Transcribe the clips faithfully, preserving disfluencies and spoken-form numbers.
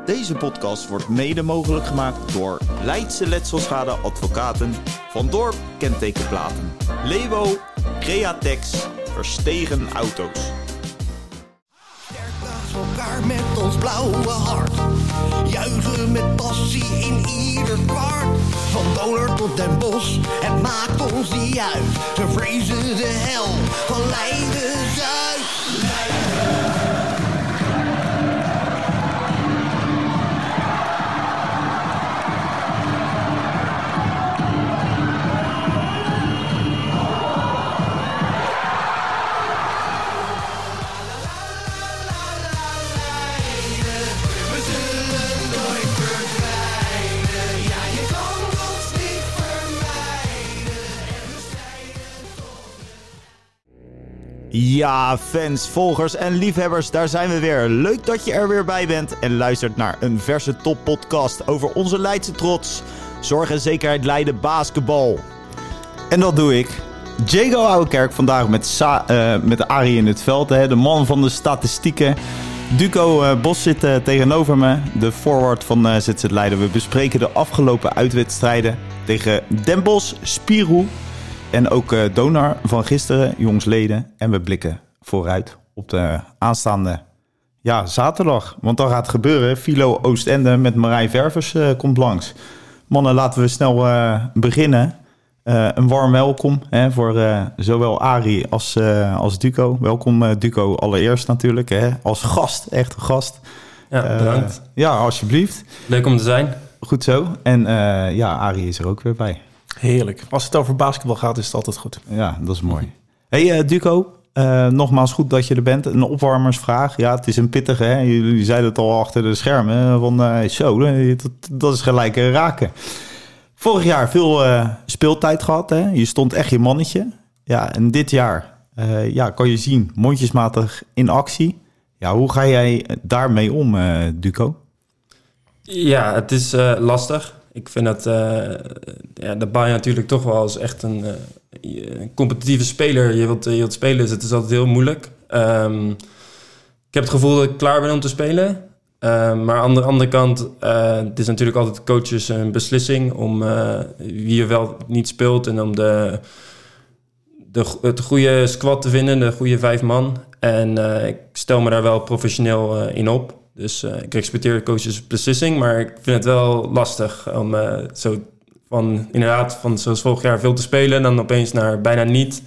Deze podcast wordt mede mogelijk gemaakt door Leidse Letselschade Advocaten, Van Dorp Kentekenplaten, Lewo, Createx, Verstegen Auto's. Elkaar met ons blauwe hart, juichen met passie in ieder kwart. Van Donar tot Den Bosch, het maakt ons niet uit. Ze vrezen de hel van Leiden-Zuid. Ja, fans, volgers en liefhebbers, daar zijn we weer. Leuk dat je er weer bij bent en luistert naar een verse toppodcast over onze Leidse trots. Zorg en zekerheid Leiden basketbal. En dat doe ik. Jago Ouwekerk vandaag met, Sa- uh, met Arie in het veld, hè, de man van de statistieken. Duco uh, Bos zit uh, tegenover me, de forward van uh, Z Z Leiden. We bespreken de afgelopen uitwedstrijden tegen Den Bosch, Spirou en ook uh, Donar van gisteren, jongsleden. En we blikken vooruit op de aanstaande ja, zaterdag. Want dan gaat het gebeuren. Philo Oostende met Marijn Ververs uh, komt langs. Mannen, laten we snel uh, beginnen. Uh, een warm welkom hè, voor uh, zowel Arie als, uh, als Duco. Welkom uh, Duco allereerst natuurlijk. Hè, als gast, echt een gast. Ja, bedankt. Uh, ja, alsjeblieft. Leuk om te zijn. Goed zo. En uh, ja, Arie is er ook weer bij. Heerlijk. Als het over basketbal gaat, is het altijd goed. Ja, dat is mooi. Hey uh, Duco, uh, nogmaals goed dat je er bent. Een opwarmersvraag. Ja, het is een pittige. Hè? Jullie zeiden het al achter de schermen. Van uh, zo, dat, dat is gelijk uh, raken. Vorig jaar veel uh, speeltijd gehad. Hè? Je stond echt je mannetje. Ja, en dit jaar uh, ja, kan je zien, mondjesmatig in actie. Ja, hoe ga jij daarmee om, uh, Duco? Ja, het is uh, lastig. Ik vind dat uh, ja, de Baai natuurlijk toch wel als echt een, uh, een competitieve speler je wilt, je wilt spelen. Dus het is altijd heel moeilijk. Um, ik heb het gevoel dat ik klaar ben om te spelen. Uh, maar aan de andere kant, uh, het is natuurlijk altijd coaches een beslissing om uh, wie er wel niet speelt en om de, de, het goede squad te vinden, de goede vijf man. En uh, ik stel me daar wel professioneel uh, in op. Dus uh, ik respecteer de coaches beslissing, maar ik vind het wel lastig om uh, zo van inderdaad van zoals vorig jaar veel te spelen en dan opeens naar bijna niet.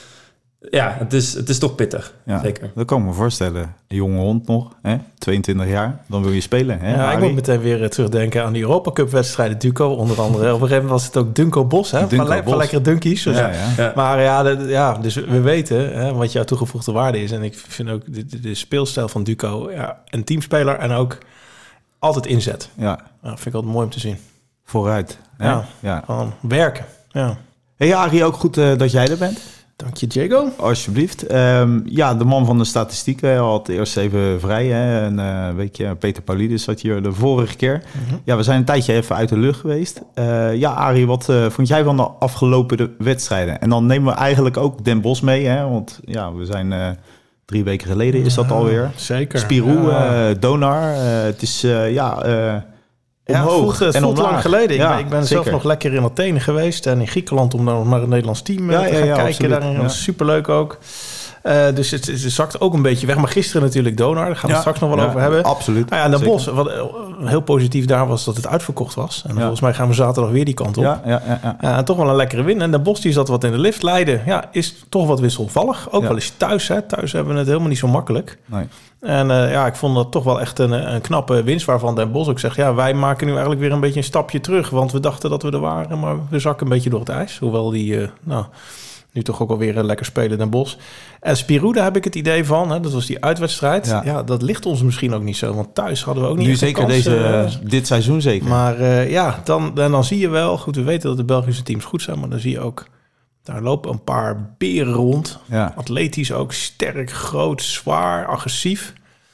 Ja, het is, het is toch pittig, ja, zeker. Dat kan ik me voorstellen. Een jonge hond nog, hè? tweeëntwintig jaar, dan wil je spelen. Hè, ja, ik moet meteen weer uh, terugdenken aan die Europa Cup wedstrijden Duco, onder andere. Op een gegeven moment was het ook Dunco Bos, hè? Dunco van, le- Bos. van lekkere dunkies. Dus, ja, ja. Ja. Maar ja, de, ja, dus we weten hè, wat jouw toegevoegde waarde is. En ik vind ook de, de, de speelstijl van Duco, ja, een teamspeler en ook altijd inzet. Ja. Ja, vind ik altijd mooi om te zien. Vooruit. Hè? Ja, ja. Gewoon werken. Ja. Hey Arie, ook goed uh, dat jij er bent. Dank je, Jago. Alsjeblieft. Um, ja, de man van de statistieken had eerst even vrij. Hè? En uh, weet je, Peter Paulidis zat hier de vorige keer. Mm-hmm. Ja, we zijn een tijdje even uit de lucht geweest. Uh, ja, Arie, wat uh, vond jij van de afgelopen de wedstrijden? En dan nemen we eigenlijk ook Den Bosch mee, hè? Want ja, we zijn uh, drie weken geleden is dat alweer. Ja, zeker. Spirou, ja. uh, Donar. Uh, het is uh, ja. Uh, Ja, het voelt, het en voelt lang geleden. Ja, ik ben, ik ben zeker. zelf nog lekker in Athene geweest en in Griekenland om naar, naar het Nederlands team ja, te gaan ja, ja, kijken. Daarin ja. was superleuk ook. Uh, dus het, het zakt ook een beetje weg. Maar gisteren natuurlijk Donar, daar gaan we ja, straks nog wel ja, over hebben. Absoluut. Nou ja, en Den Bosch, wat heel positief daar was dat het uitverkocht was. En ja. volgens mij gaan we zaterdag weer die kant op. Ja, ja, ja, ja. Uh, en toch wel een lekkere win. En Den Bosch die zat wat in de lift. Leiden ja, is toch wat wisselvallig. Ook ja. wel eens thuis. Hè. Thuis hebben we het helemaal niet zo makkelijk. Nee. En uh, ja, ik vond dat toch wel echt een, een knappe winst waarvan Den Bosch ook zegt... ja, wij maken nu eigenlijk weer een beetje een stapje terug. Want we dachten dat we er waren, maar we zakken een beetje door het ijs. Hoewel die uh, nou, nu toch ook alweer een lekker spelen Den Bosch. En Spirou, daar heb ik het idee van. Hè, dat was die uitwedstrijd. Ja. ja, dat ligt ons misschien ook niet zo. Want thuis hadden we ook niet nu zeker kans, deze, uh, dit seizoen zeker. Maar uh, ja, dan, dan, dan zie je wel... Goed, we weten dat de Belgische teams goed zijn, maar dan zie je ook... Daar lopen een paar beren rond. Ja. Atletisch ook, sterk, groot, zwaar, agressief.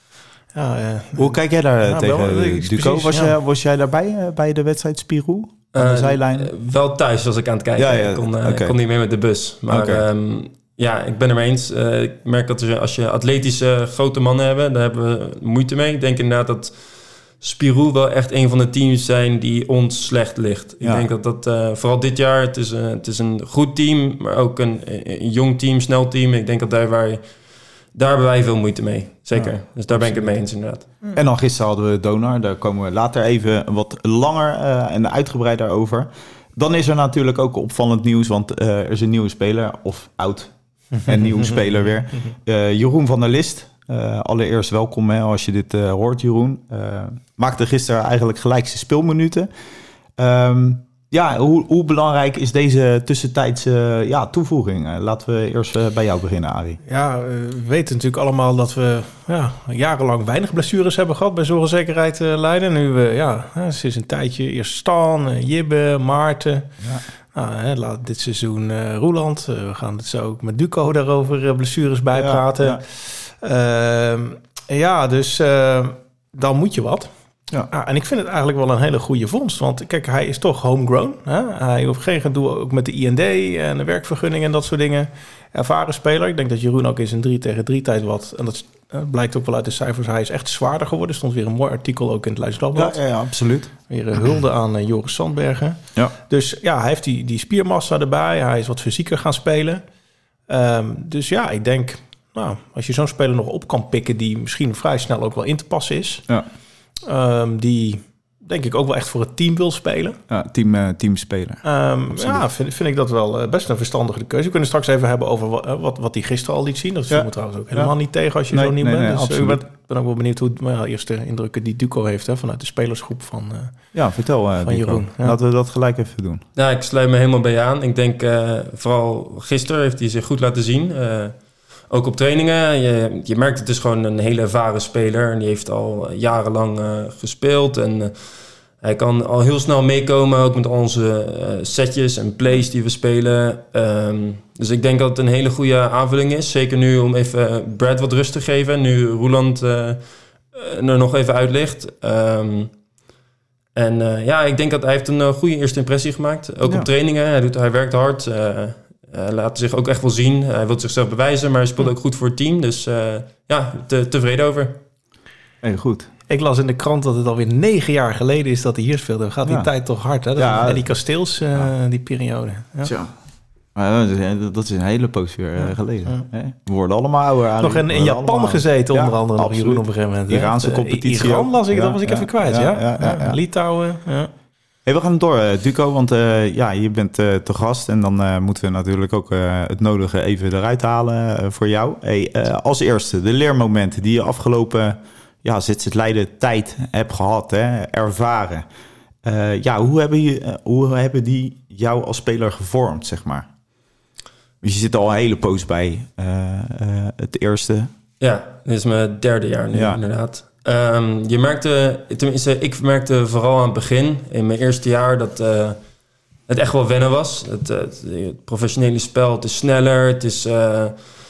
Ja, uh, Hoe kijk jij daar ja, tegen, wel, Duco? Precies, was, ja. jij, was jij daarbij uh, bij de wedstrijd Spirou? Aan de uh, zijlijn? Uh, wel thuis was ik aan het kijken. Ja, ja. Ik kon, uh, okay. kon niet mee met de bus. Maar okay. um, ja, ik ben er mee eens. Uh, ik merk dat er, als je atletische grote mannen hebben, daar hebben we moeite mee. Ik denk inderdaad dat Spirou wel echt een van de teams zijn die ons slecht ligt. Ik Ja. denk dat dat uh, vooral dit jaar, het is, uh, het is een goed team, maar ook een, een jong team, snel team. Ik denk dat daar, waar, daar hebben wij veel moeite mee. Zeker. Ja, dus daar ben ik het mee eens inderdaad. En dan gisteren hadden we Donar. Daar komen we later even wat langer uh, en uitgebreider over. Dan is er natuurlijk ook opvallend nieuws, want uh, er is een nieuwe speler, of oud en nieuwe speler weer. Uh, Jeroen van der List. Uh, allereerst welkom hè, als je dit uh, hoort, Jeroen. Uh, maakte gisteren eigenlijk gelijk zijn speelminuten. Um, ja, hoe, hoe belangrijk is deze tussentijdse ja, toevoeging? Uh, laten we eerst uh, bij jou beginnen, Arie. Ja, uh, we weten natuurlijk allemaal dat we ja, jarenlang weinig blessures hebben gehad bij Zorgzekerheid uh, Leiden. Nu we, ja, sinds een tijdje eerst Stan, uh, Jibbe, Maarten. Ja. Nou, hè, laat dit seizoen uh, Roeland. Uh, we gaan het zo ook met Duco daarover uh, blessures bijpraten. Ja, ja. Uh, ja dus uh, dan moet je wat. Ja. Ah, en ik vind het eigenlijk wel een hele goede vondst. Want kijk, hij is toch homegrown. Hè? Hij hoeft geen gedoe ook met de I N D en de werkvergunning en dat soort dingen. Ervaren speler. Ik denk dat Jeroen ook in zijn drie tegen drie tijd wat. En dat uh, blijkt ook wel uit de cijfers. Hij is echt zwaarder geworden. Er stond weer een mooi artikel ook in het Leids Dagblad. Ja, ja, ja, absoluut. Weer een hulde aan uh, Joris Sandbergen. Ja. Dus ja, hij heeft die, die spiermassa erbij. Hij is wat fysieker gaan spelen. Um, dus ja, ik denk, nou, als je zo'n speler nog op kan pikken die misschien vrij snel ook wel in te passen is. Ja. Um, die denk ik ook wel echt voor het team wil spelen. Ja, team, uh, teamspeler. Um, ja, vind, vind ik dat wel uh, best een verstandige keuze. We kunnen straks even hebben over wat, uh, wat, wat hij gisteren al liet zien. Dat viel me trouwens ook helemaal ja. niet tegen als je nee, zo niet nee, bent. Nee, dus ik ben, ben ook wel benieuwd hoe het uh, eerste indrukken die Duco heeft hè, vanuit de spelersgroep van, uh, ja, vertel, uh, van Jeroen. Ja. Laten we dat gelijk even doen. Ja, ik sluit me helemaal bij je aan. Ik denk uh, vooral gisteren heeft hij zich goed laten zien. Uh, Ook op trainingen. Je, je merkt het is gewoon een hele ervaren speler. En die heeft al jarenlang uh, gespeeld. En uh, hij kan al heel snel meekomen. Ook met onze uh, setjes en plays die we spelen. Um, dus ik denk dat het een hele goede aanvulling is. Zeker nu om even Brad wat rust te geven. Nu Roeland uh, er nog even uit ligt. Um, en uh, ja, ik denk dat hij heeft een uh, goede eerste impressie gemaakt. Ook ja. op trainingen. Hij, doet, hij werkt hard. Uh, Hij uh, laat zich ook echt wel zien. Hij wil zichzelf bewijzen, maar hij speelt ook goed voor het team. Dus uh, ja, te, tevreden over. Heel goed. Ik las in de krant dat het alweer negen jaar geleden is dat hij hier speelde. Dan gaat die ja. tijd toch hard, hè? Dat ja. En die Kasteels, uh, ja. die periode. Ja. Tja. Maar dat is een hele poos weer ja. geleden. Ja. We worden allemaal ouder. Nog in, in Japan allemaal... gezeten, onder ja, andere nog Jeroen op een gegeven moment. Iraanse competitie. Iran las ik, ja, dat was ik ja, even kwijt. Ja, ja, ja, ja, ja. Litouwen, ja. Hey, we gaan door, uh, Duco, want uh, ja, je bent uh, te gast en dan uh, moeten we natuurlijk ook uh, het nodige even eruit halen uh, voor jou. Hey, uh, als eerste, de leermomenten die je afgelopen ja, Z Z Leiden tijd hebt gehad, hè, ervaren. Uh, ja, hoe hebben, je, uh, hoe hebben die jou als speler gevormd, zeg maar? Dus je zit al een hele poos bij uh, uh, het eerste. Ja, dit is mijn derde jaar nu, ja. inderdaad. Um, je merkte, tenminste, ik merkte vooral aan het begin, in mijn eerste jaar, dat uh, het echt wel wennen was. Het, het, het professionele spel, het is sneller, het is uh,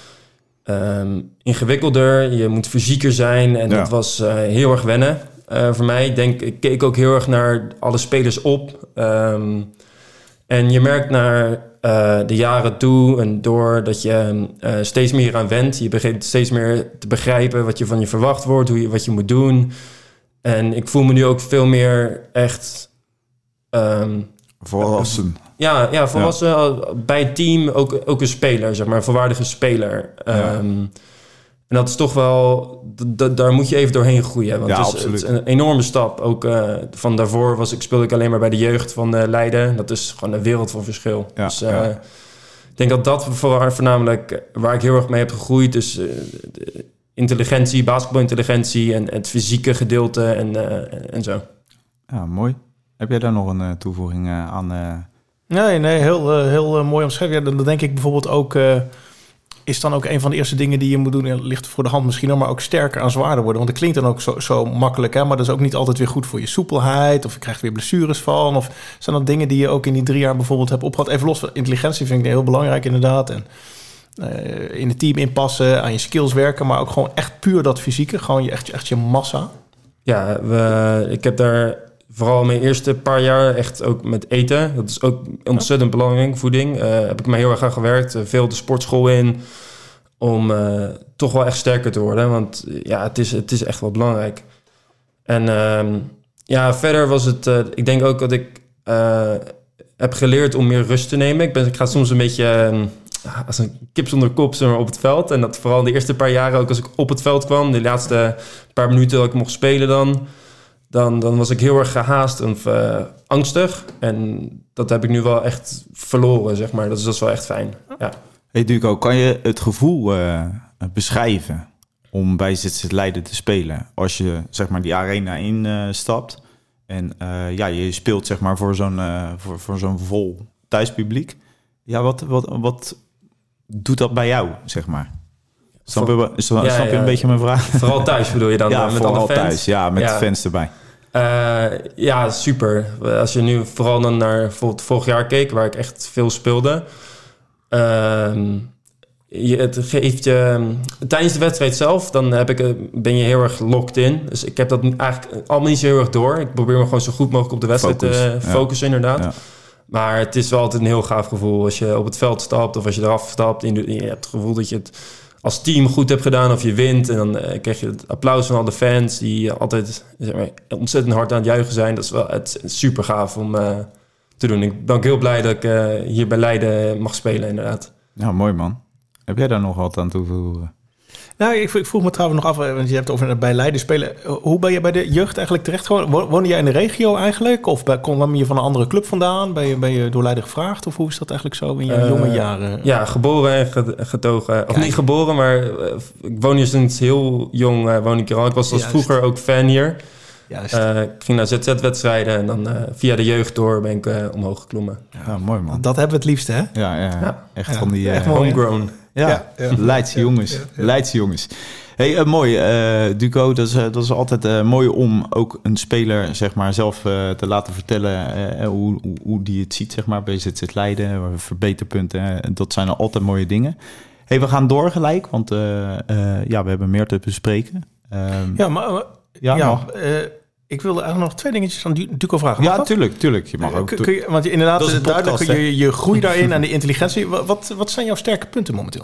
um, ingewikkelder, je moet fysieker zijn en ja. dat was uh, heel erg wennen uh, voor mij. Ik denk, ik keek ook heel erg naar alle spelers op. Um, en je merkt naar uh, de jaren toe en door dat je uh, steeds meer aan went. Je begint steeds meer te begrijpen wat je van je verwacht wordt, hoe je, wat je moet doen. En ik voel me nu ook veel meer echt... Um, volwassen. Uh, ja, ja, volwassen ja. bij het team, ook, ook een speler, zeg maar, een volwaardige speler. Ja. Um, en dat is toch wel... D- d- daar moet je even doorheen groeien. Want ja, het, is, het is een enorme stap. Ook uh, van daarvoor was ik, speelde ik alleen maar bij de jeugd van uh, Leiden. Dat is gewoon een wereld van verschil. Ja, dus uh, ja. ik denk dat dat voor, voornamelijk waar ik heel erg mee heb gegroeid. Dus uh, de intelligentie, basketbalintelligentie en het fysieke gedeelte en, uh, en zo. Ja, mooi. Heb jij daar nog een uh, toevoeging uh, aan? Uh... Nee, nee, heel, uh, heel uh, mooi omschreven. Ja, dan, dan denk ik bijvoorbeeld ook... Uh, is dan ook een van de eerste dingen die je moet doen. Ja, ligt voor de hand misschien, maar ook sterker aan zwaarder worden. Want het klinkt dan ook zo, zo makkelijk, hè? Maar dat is ook niet altijd weer goed voor je soepelheid. Of je krijgt weer blessures van. Of zijn dat dingen die je ook in die drie jaar bijvoorbeeld hebt opgehad? Even los van intelligentie vind ik heel belangrijk inderdaad. En uh, in het team inpassen, aan je skills werken. Maar ook gewoon echt puur dat fysieke. Gewoon je, echt, echt je massa. Ja, we, ik heb daar... Vooral mijn eerste paar jaar echt ook met eten. Dat is ook ontzettend belangrijk, voeding. Uh, heb ik me heel erg aan gewerkt. Uh, veel de sportschool in. Om uh, toch wel echt sterker te worden. Want uh, ja, het is, het is echt wel belangrijk. En um, ja, verder was het... Uh, ik denk ook dat ik uh, heb geleerd om meer rust te nemen. Ik, ben, ik ga soms een beetje uh, als een kip zonder kop zeg maar, op het veld. En dat vooral de eerste paar jaren, ook als ik op het veld kwam... de laatste paar minuten dat ik mocht spelen dan... dan, dan was ik heel erg gehaast of uh, angstig. En dat heb ik nu wel echt verloren, zeg maar. Dat is, dat is wel echt fijn, ja. Hey Duco, kan je het gevoel uh, beschrijven om bij Z Z Leiden te spelen? Als je zeg maar die arena instapt uh, en uh, ja, je speelt zeg maar voor zo'n, uh, voor, voor zo'n vol thuispubliek. Ja, wat, wat, wat doet dat bij jou, zeg maar? Snap je, snap ja, je ja. een beetje mijn vraag? Vooral thuis bedoel je dan? Ja, met vooral alle fans? thuis. Ja, met ja. de fans erbij. Uh, ja, super. Als je nu vooral dan naar bijvoorbeeld vorig jaar keek, waar ik echt veel speelde. Uh, je, het geeft je... Tijdens de wedstrijd zelf, dan heb ik, ben je heel erg locked in. Dus ik heb dat eigenlijk allemaal niet zo heel erg door. Ik probeer me gewoon zo goed mogelijk op de wedstrijd te Focus, uh, focussen, ja. inderdaad. Ja. Maar het is wel altijd een heel gaaf gevoel als je op het veld stapt of als je eraf stapt. En je hebt het gevoel dat je het als team goed hebt gedaan of je wint. En dan uh, krijg je het applaus van al de fans die altijd zeg maar, ontzettend hard aan het juichen zijn. Dat is wel het is super gaaf om uh, te doen. Ik ben ook heel blij dat ik uh, hier bij Leiden mag spelen, inderdaad. Ja, mooi man. Heb jij daar nog wat aan toe te voegen? Nou, ik, ik vroeg me trouwens nog af, want je hebt over bij Leiden spelen. Hoe ben je bij de jeugd eigenlijk terecht geworden? Woonde jij in de regio eigenlijk? Of kwam je van een andere club vandaan? Ben je, ben je door Leiden gevraagd? Of hoe is dat eigenlijk zo in je uh, jonge jaren? Ja, geboren en getogen. Of Kijk. niet geboren, maar uh, ik woon hier sinds heel jong. Uh, woon ik hier al. Ik was als Juist. vroeger ook fan hier. Uh, ik ging naar Z Z-wedstrijden en dan uh, via de jeugd door ben ik uh, omhoog geklommen. Ja, mooi man. Dat hebben we het liefste, hè? Ja, ja. ja. echt ja. van die... Uh, echt homegrown. Ja, ja, ja. Leidse jongens. Ja, ja. Leidse jongens. Hey, uh, mooi, uh, Duco. Dat is, uh, dat is altijd uh, mooi om ook een speler zeg maar, zelf uh, te laten vertellen uh, hoe, hoe, hoe die het ziet zeg maar, bij Z Z Leiden. Verbeterpunten. Uh, dat zijn altijd mooie dingen. Hey, we gaan door gelijk, want uh, uh, ja, we hebben meer te bespreken. Um, ja, maar... maar ja, ja uh, ik wilde eigenlijk nog twee dingetjes aan Duco vragen. Mag ja, dat? tuurlijk, tuurlijk. Je mag ook. Kun, kun je, want inderdaad, is duidelijk je, je groei daarin en de intelligentie. Wat, wat zijn jouw sterke punten momenteel?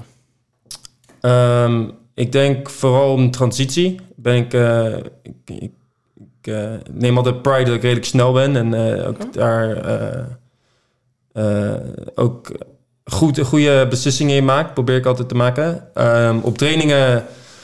Um, ik denk vooral om transitie. Ben ik, uh, ik, ik, ik uh, neem altijd pride dat ik redelijk snel ben en uh, ook okay. daar uh, uh, ook goed, goede beslissingen in maak. Probeer ik altijd te maken. Um, op trainingen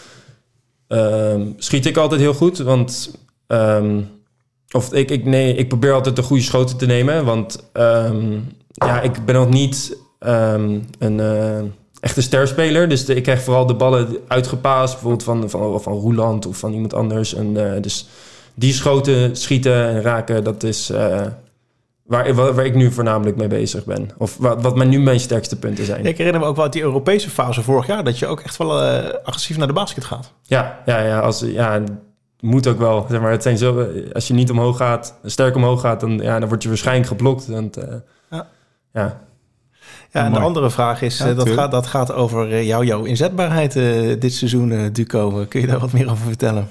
um, schiet ik altijd heel goed, want Um, of ik, ik, nee, ik probeer altijd de goede schoten te nemen. Want um, ja, ik ben nog niet um, een uh, echte sterspeler. Dus de, ik krijg vooral de ballen uitgepaast. Bijvoorbeeld van, van, van Roeland of van iemand anders. En, uh, dus die schoten, schieten en raken, dat is uh, waar, waar, waar ik nu voornamelijk mee bezig ben. Of wat, wat mijn, nu mijn sterkste punten zijn. Ja, ik herinner me ook wel uit die Europese fase vorig jaar... dat je ook echt wel uh, agressief naar de basket gaat. Ja, ja, ja, als, ja moet ook wel. Zeg maar, het zijn zo, als je niet omhoog gaat, sterk omhoog gaat... dan, ja, dan word je waarschijnlijk geblokt. Want, uh, ja. ja. Ja, en de andere vraag is, ja, dat, gaat, dat gaat over jou, jouw inzetbaarheid uh, dit seizoen, uh, Duco. Kun je daar wat meer over vertellen?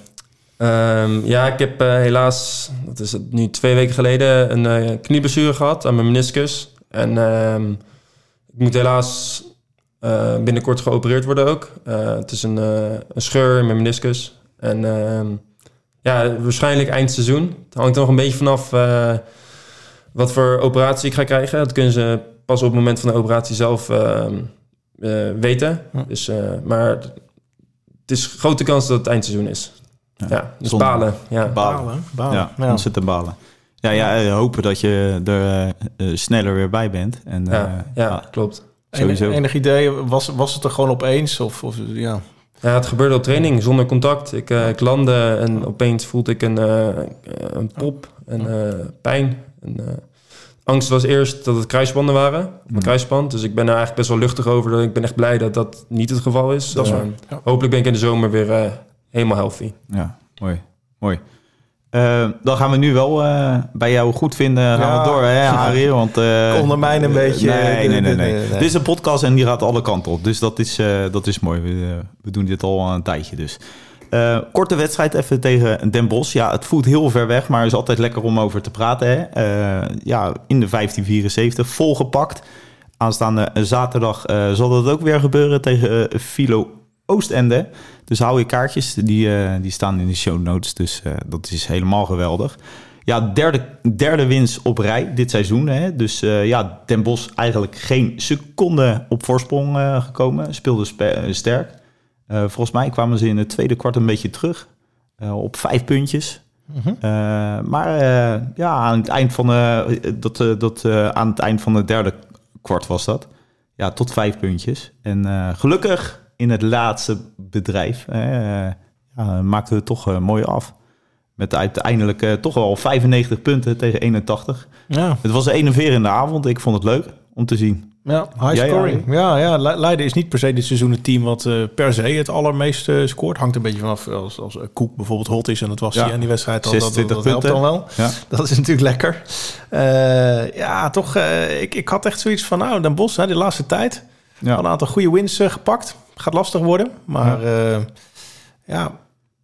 Um, ja, ik heb uh, helaas, dat is het nu twee weken geleden, een uh, knieblessure gehad aan mijn meniscus. En um, ik moet helaas uh, binnenkort geopereerd worden ook. Uh, het is een, uh, een scheur in mijn meniscus. En um, ja, waarschijnlijk eind seizoen. Het hangt er nog een beetje vanaf uh, wat voor operatie ik ga krijgen. Dat kunnen ze pas op het moment van de operatie zelf uh, uh, weten. Hm. Dus, uh, maar het is grote kans dat het eindseizoen is. Ja, ja dus Zonder. balen. Ja. Balen, balen. Ja, ja. ontzettend balen. Ja, ja, hopen dat je er uh, sneller weer bij bent. En, uh, ja, ja, ja, klopt. Sowieso. En, enig idee, was, was het er gewoon opeens? Of, of, ja... Ja, het gebeurde op training, zonder contact. Ik, uh, ik landde en opeens voelde ik een, uh, een pop en uh, pijn. En, uh, angst was eerst dat het kruisbanden waren, op mijn kruisband. Dus ik ben er eigenlijk best wel luchtig over. Ik ben echt blij dat dat niet het geval is. Dat is uh, waar. Ja. Hopelijk ben ik in de zomer weer uh, helemaal healthy. Ja, mooi. Mooi. Uh, dan gaan we nu wel uh, bij jou goed vinden. Gaan ja. we door, hè, Harry? Want uh, ondermijn een beetje. Nee, nee, nee, nee. Dit is een podcast en die gaat alle kanten op. Dus dat is, uh, dat is mooi. We, uh, we doen dit al een tijdje dus. Uh, korte wedstrijd even tegen Den Bosch. Ja, het voelt heel ver weg, maar is altijd lekker om over te praten. Hè? Uh, ja, in de vijftien vierenzeventig, volgepakt. Aanstaande zaterdag uh, zal dat ook weer gebeuren tegen uh, Philo Oostende. Dus hou je kaartjes, die, uh, die staan in de show notes. Dus uh, dat is helemaal geweldig. Ja, derde, derde winst op rij dit seizoen. Hè? Dus uh, ja, Den Bosch eigenlijk geen seconde op voorsprong uh, gekomen. Speelde spe- sterk. Uh, volgens mij kwamen ze in het tweede kwart een beetje terug. Uh, op vijf puntjes. Uh-huh. Uh, maar uh, ja, aan het eind van de, dat, uh, dat, uh, aan het eind van het derde kwart was dat. Ja, tot vijf puntjes. En uh, gelukkig in het laatste bedrijf uh, ja, maakten we het toch uh, mooi af. Met uiteindelijk uh, toch wel vijfennegentig punten tegen eenentachtig. Ja. Het was een enerverende avond. Ik vond het leuk om te zien. Ja, high ja, scoring. Ja, ja, ja, Leiden is niet per se dit seizoen het team wat uh, per se het allermeest uh, scoort. Hangt een beetje vanaf als, als uh, Koek bijvoorbeeld hot is en dat was hij ja. in die wedstrijd al. Dat, dat, dat helpt dan wel. Ja. Dat is natuurlijk lekker. Uh, ja, toch. Uh, ik, ik had echt zoiets van, nou, Den Bosch, hè, de laatste tijd. Ja. Een aantal goede wins uh, gepakt. Gaat lastig worden, maar ja. Uh, ja.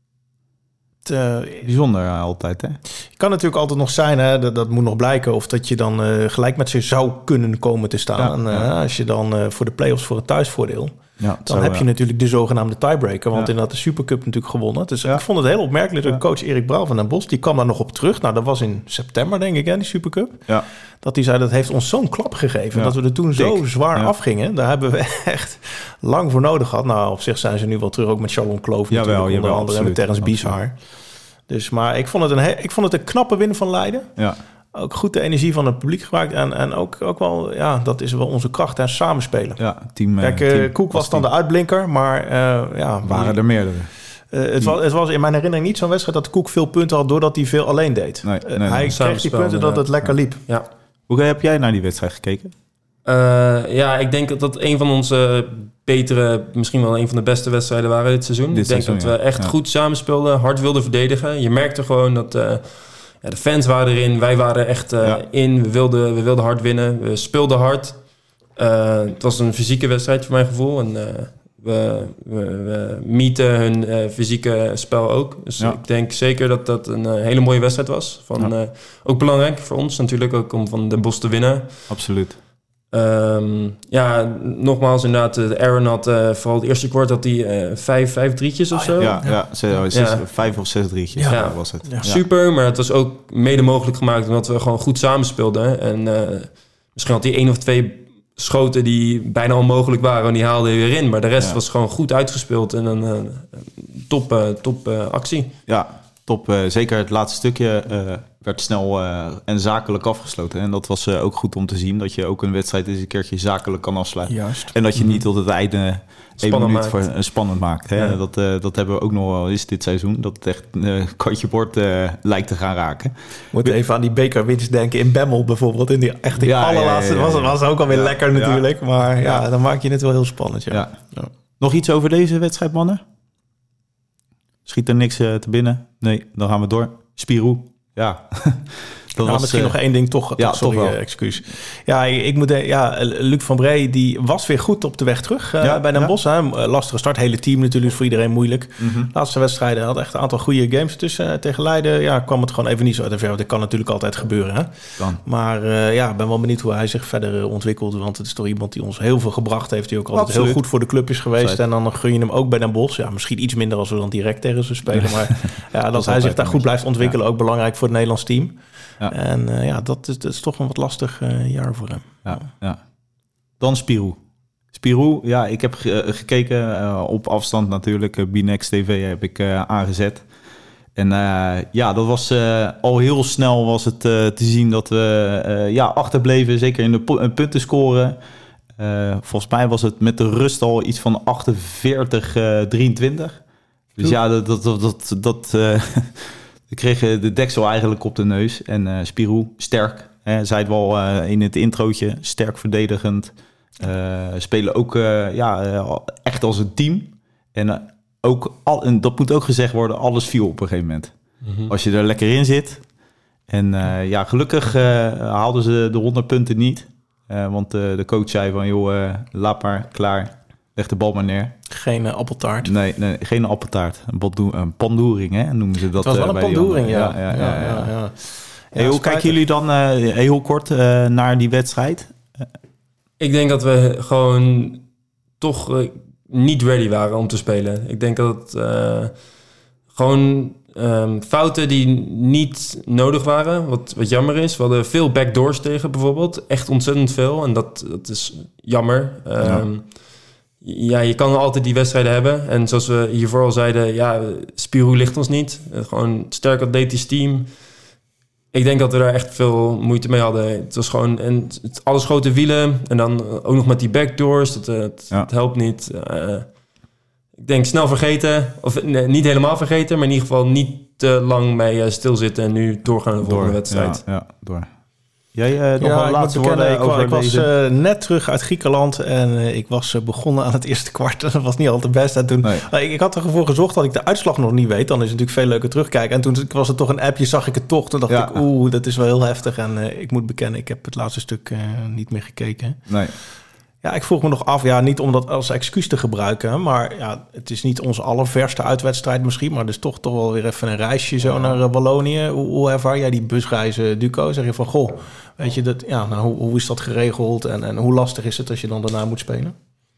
Uh, Bijzonder uh, altijd, hè? Kan natuurlijk altijd nog zijn, hè, dat, dat moet nog blijken... of dat je dan uh, gelijk met ze zou kunnen komen te staan. Ja, en, uh, ja. Als je dan uh, voor de play-offs voor een thuisvoordeel... Ja, dan zo, heb je uh, natuurlijk de zogenaamde tiebreaker... want ja. inderdaad de Supercup natuurlijk gewonnen. Dus ja. ik vond het heel opmerkelijk dat ja. coach Erik Brouw van Den Bosch... die kwam daar nog op terug. Nou, dat was in september, denk ik, hè, die Supercup. Ja. Dat hij zei, dat heeft ons zo'n klap gegeven... Ja. dat we er toen Dik. zo zwaar ja. afgingen. Daar hebben we echt lang voor nodig gehad. Nou, op zich zijn ze nu wel terug, ook met Charlon Kloof... Ja, wel, onder wel, andere, en met Terrence Bieshaar. Dus, maar ik vond het een, he- ik vond het een knappe win van Leiden. Ja. Ook goed de energie van het publiek gebruikt. En, en ook, ook wel, ja, dat is wel onze kracht en samenspelen. Ja, team. Kijk, uh, team Koek was dan de uitblinker, maar uh, ja... Waren er meerdere. Uh, het, was, het was in mijn herinnering niet zo'n wedstrijd dat Koek veel punten had... doordat hij veel alleen deed. Nee, nee, nee. Hij kreeg die punten dat het lekker liep. Ja. Hoe heb jij naar die wedstrijd gekeken? Uh, ja, ik denk dat dat een van onze betere, misschien wel een van de beste wedstrijden waren dit seizoen. Dit ik denk seizoen, dat we echt ja. goed samenspeelden, hard wilden verdedigen. Je merkte gewoon dat uh, ja, de fans waren erin, wij waren echt uh, ja. in. We wilden, we wilden hard winnen, we speelden hard. Uh, het was een fysieke wedstrijd voor mijn gevoel. En uh, we, we, we mieten hun uh, fysieke spel ook. Dus ja. ik denk zeker dat dat een uh, hele mooie wedstrijd was. Van, ja. uh, ook belangrijk voor ons natuurlijk, ook om van Den Bosch te winnen. Absoluut. Um, ja, nogmaals inderdaad, Aaron had uh, vooral het eerste kwart had hij uh, vijf, vijf drietjes of zo. Ja, ja, ja, zes, ja. vijf of zes drietjes ja. Ja, was het. Ja. Super, maar het was ook mede mogelijk gemaakt omdat we gewoon goed samenspeelden. En uh, misschien had hij één of twee schoten die bijna onmogelijk waren en die haalde hij weer in. Maar de rest ja. was gewoon goed uitgespeeld en een uh, top, uh, top uh, actie. Ja, top. Uh, zeker het laatste stukje uh, werd snel uh, en zakelijk afgesloten. En dat was uh, ook goed om te zien. Dat je ook een wedstrijd eens een keertje zakelijk kan afsluiten. Juist. En dat je mm-hmm. niet tot het einde één minuut voor, uh, spannend maakt. Hè? Ja. Dat, uh, dat hebben we ook nog wel eens dit seizoen. Dat het echt een uh, kantje bord uh, lijkt te gaan raken. Moet even aan die bekerwinst denken in Bemmel bijvoorbeeld. In die echt die ja, allerlaatste ja, ja, ja, ja. was, was ook alweer ja, lekker natuurlijk. Ja. Maar ja, ja, dan maak je het wel heel spannend. Ja. Ja. Ja. Nog iets over deze wedstrijd, mannen? Schiet er niks uh, te binnen? Nee, dan gaan we door. Spirou. Ja. Dat nou, was, misschien uh, nog één ding toch. Ja, sorry, toch wel. Uh, excuus. Ja, ik, ik moet. Uh, ja, Luc van Bree die was weer goed op de weg terug uh, ja, bij Den ja. Bosch. Hè. Lastige start, hele team natuurlijk voor iedereen moeilijk. Mm-hmm. Laatste wedstrijden had echt een aantal goede games tussen uh, tegen Leiden. Ja, kwam het gewoon even niet zo uit de verf. Dat kan natuurlijk altijd gebeuren. Hè. Dan. Maar uh, ja, ik ben wel benieuwd hoe hij zich verder uh, ontwikkelt. Want het is toch iemand die ons heel veel gebracht heeft. Die ook altijd Absoluut. heel goed voor de club is geweest. Zet. En dan gun je hem ook bij Den Bosch. Ja, misschien iets minder als we dan direct tegen ze spelen. Maar ja, dat, dat hij zich daar goed blijft ontwikkelen. Ja. Ook belangrijk voor het Nederlands team. Ja. En uh, ja, dat is, dat is toch een wat lastig uh, jaar voor hem. Ja, ja. Dan Spirou. Spirou, ja, ik heb ge- gekeken uh, op afstand natuurlijk. Uh, B-Next T V heb ik uh, aangezet. En uh, ja, dat was uh, al heel snel was het uh, te zien dat we uh, ja, achterbleven. Zeker in de po- punten scoren. Uh, volgens mij was het met de rust al iets van achtenveertig drieëntwintig. Dus Oeh. ja, dat... dat, dat, dat, dat uh, we kregen de deksel eigenlijk op de neus. En uh, Spirou, sterk. Hè, zeiden we al uh, in het introotje. Sterk verdedigend. Uh, spelen ook uh, ja, uh, echt als een team. En, uh, ook al, en dat moet ook gezegd worden, alles viel op een gegeven moment. Mm-hmm. Als je er lekker in zit. En uh, ja, gelukkig uh, haalden ze de honderd punten niet. Uh, want uh, de coach zei van, joh, uh, laat maar, klaar. Leg de bal maar neer. Geen uh, appeltaart. Nee, nee, geen appeltaart. Een, boddo- een pandoering, hè, noemen ze dat. Het was wel uh, een pandoering, ja. Ja, ja, ja, ja, ja. ja. Hey, hoe kijken jullie dan uh, heel kort uh, naar die wedstrijd? Ik denk dat we gewoon toch... Uh, niet ready waren om te spelen. Ik denk dat het uh, gewoon um, fouten die niet nodig waren, wat, wat jammer is. We hadden veel backdoors tegen bijvoorbeeld. Echt ontzettend veel. En dat, dat is jammer. Um, ja. ja, je kan altijd die wedstrijden hebben. En zoals we hiervoor al zeiden, ja, Spirou ligt ons niet. Uh, gewoon sterk atletisch team. Ik denk dat we daar echt veel moeite mee hadden. Het was gewoon en het, alles grote wielen. En dan ook nog met die backdoors. Dat, het, ja. het helpt niet. Uh, ik denk snel vergeten. Of nee, niet helemaal vergeten. Maar in ieder geval niet te lang mee uh, stilzitten. En nu doorgaan naar de volgende door, wedstrijd. Ja, ja, door. Jij uh, nog ja, een laatste woorden ik, over ik was deze... uh, net terug uit Griekenland en uh, ik was uh, begonnen aan het eerste kwart. Dat was niet altijd best. En toen, nee. uh, ik, ik had ervoor gezocht dat ik de uitslag nog niet weet. Dan is het natuurlijk veel leuker terugkijken. En toen was het toch een appje, zag ik het toch. Toen dacht ja. ik, oeh, dat is wel heel heftig. En uh, ik moet bekennen, ik heb het laatste stuk uh, niet meer gekeken. Nee. Ja, ik vroeg me nog af, ja, niet om dat als excuus te gebruiken, maar ja, het is niet onze allerverste uitwedstrijd misschien, maar dus toch toch wel weer even een reisje zo naar uh, Wallonië. Hoe, hoe ervaar jij die busreizen, Duco? Zeg je van, goh, weet je, dat, ja, nou, hoe, hoe is dat geregeld en, en hoe lastig is het als je dan daarna moet spelen?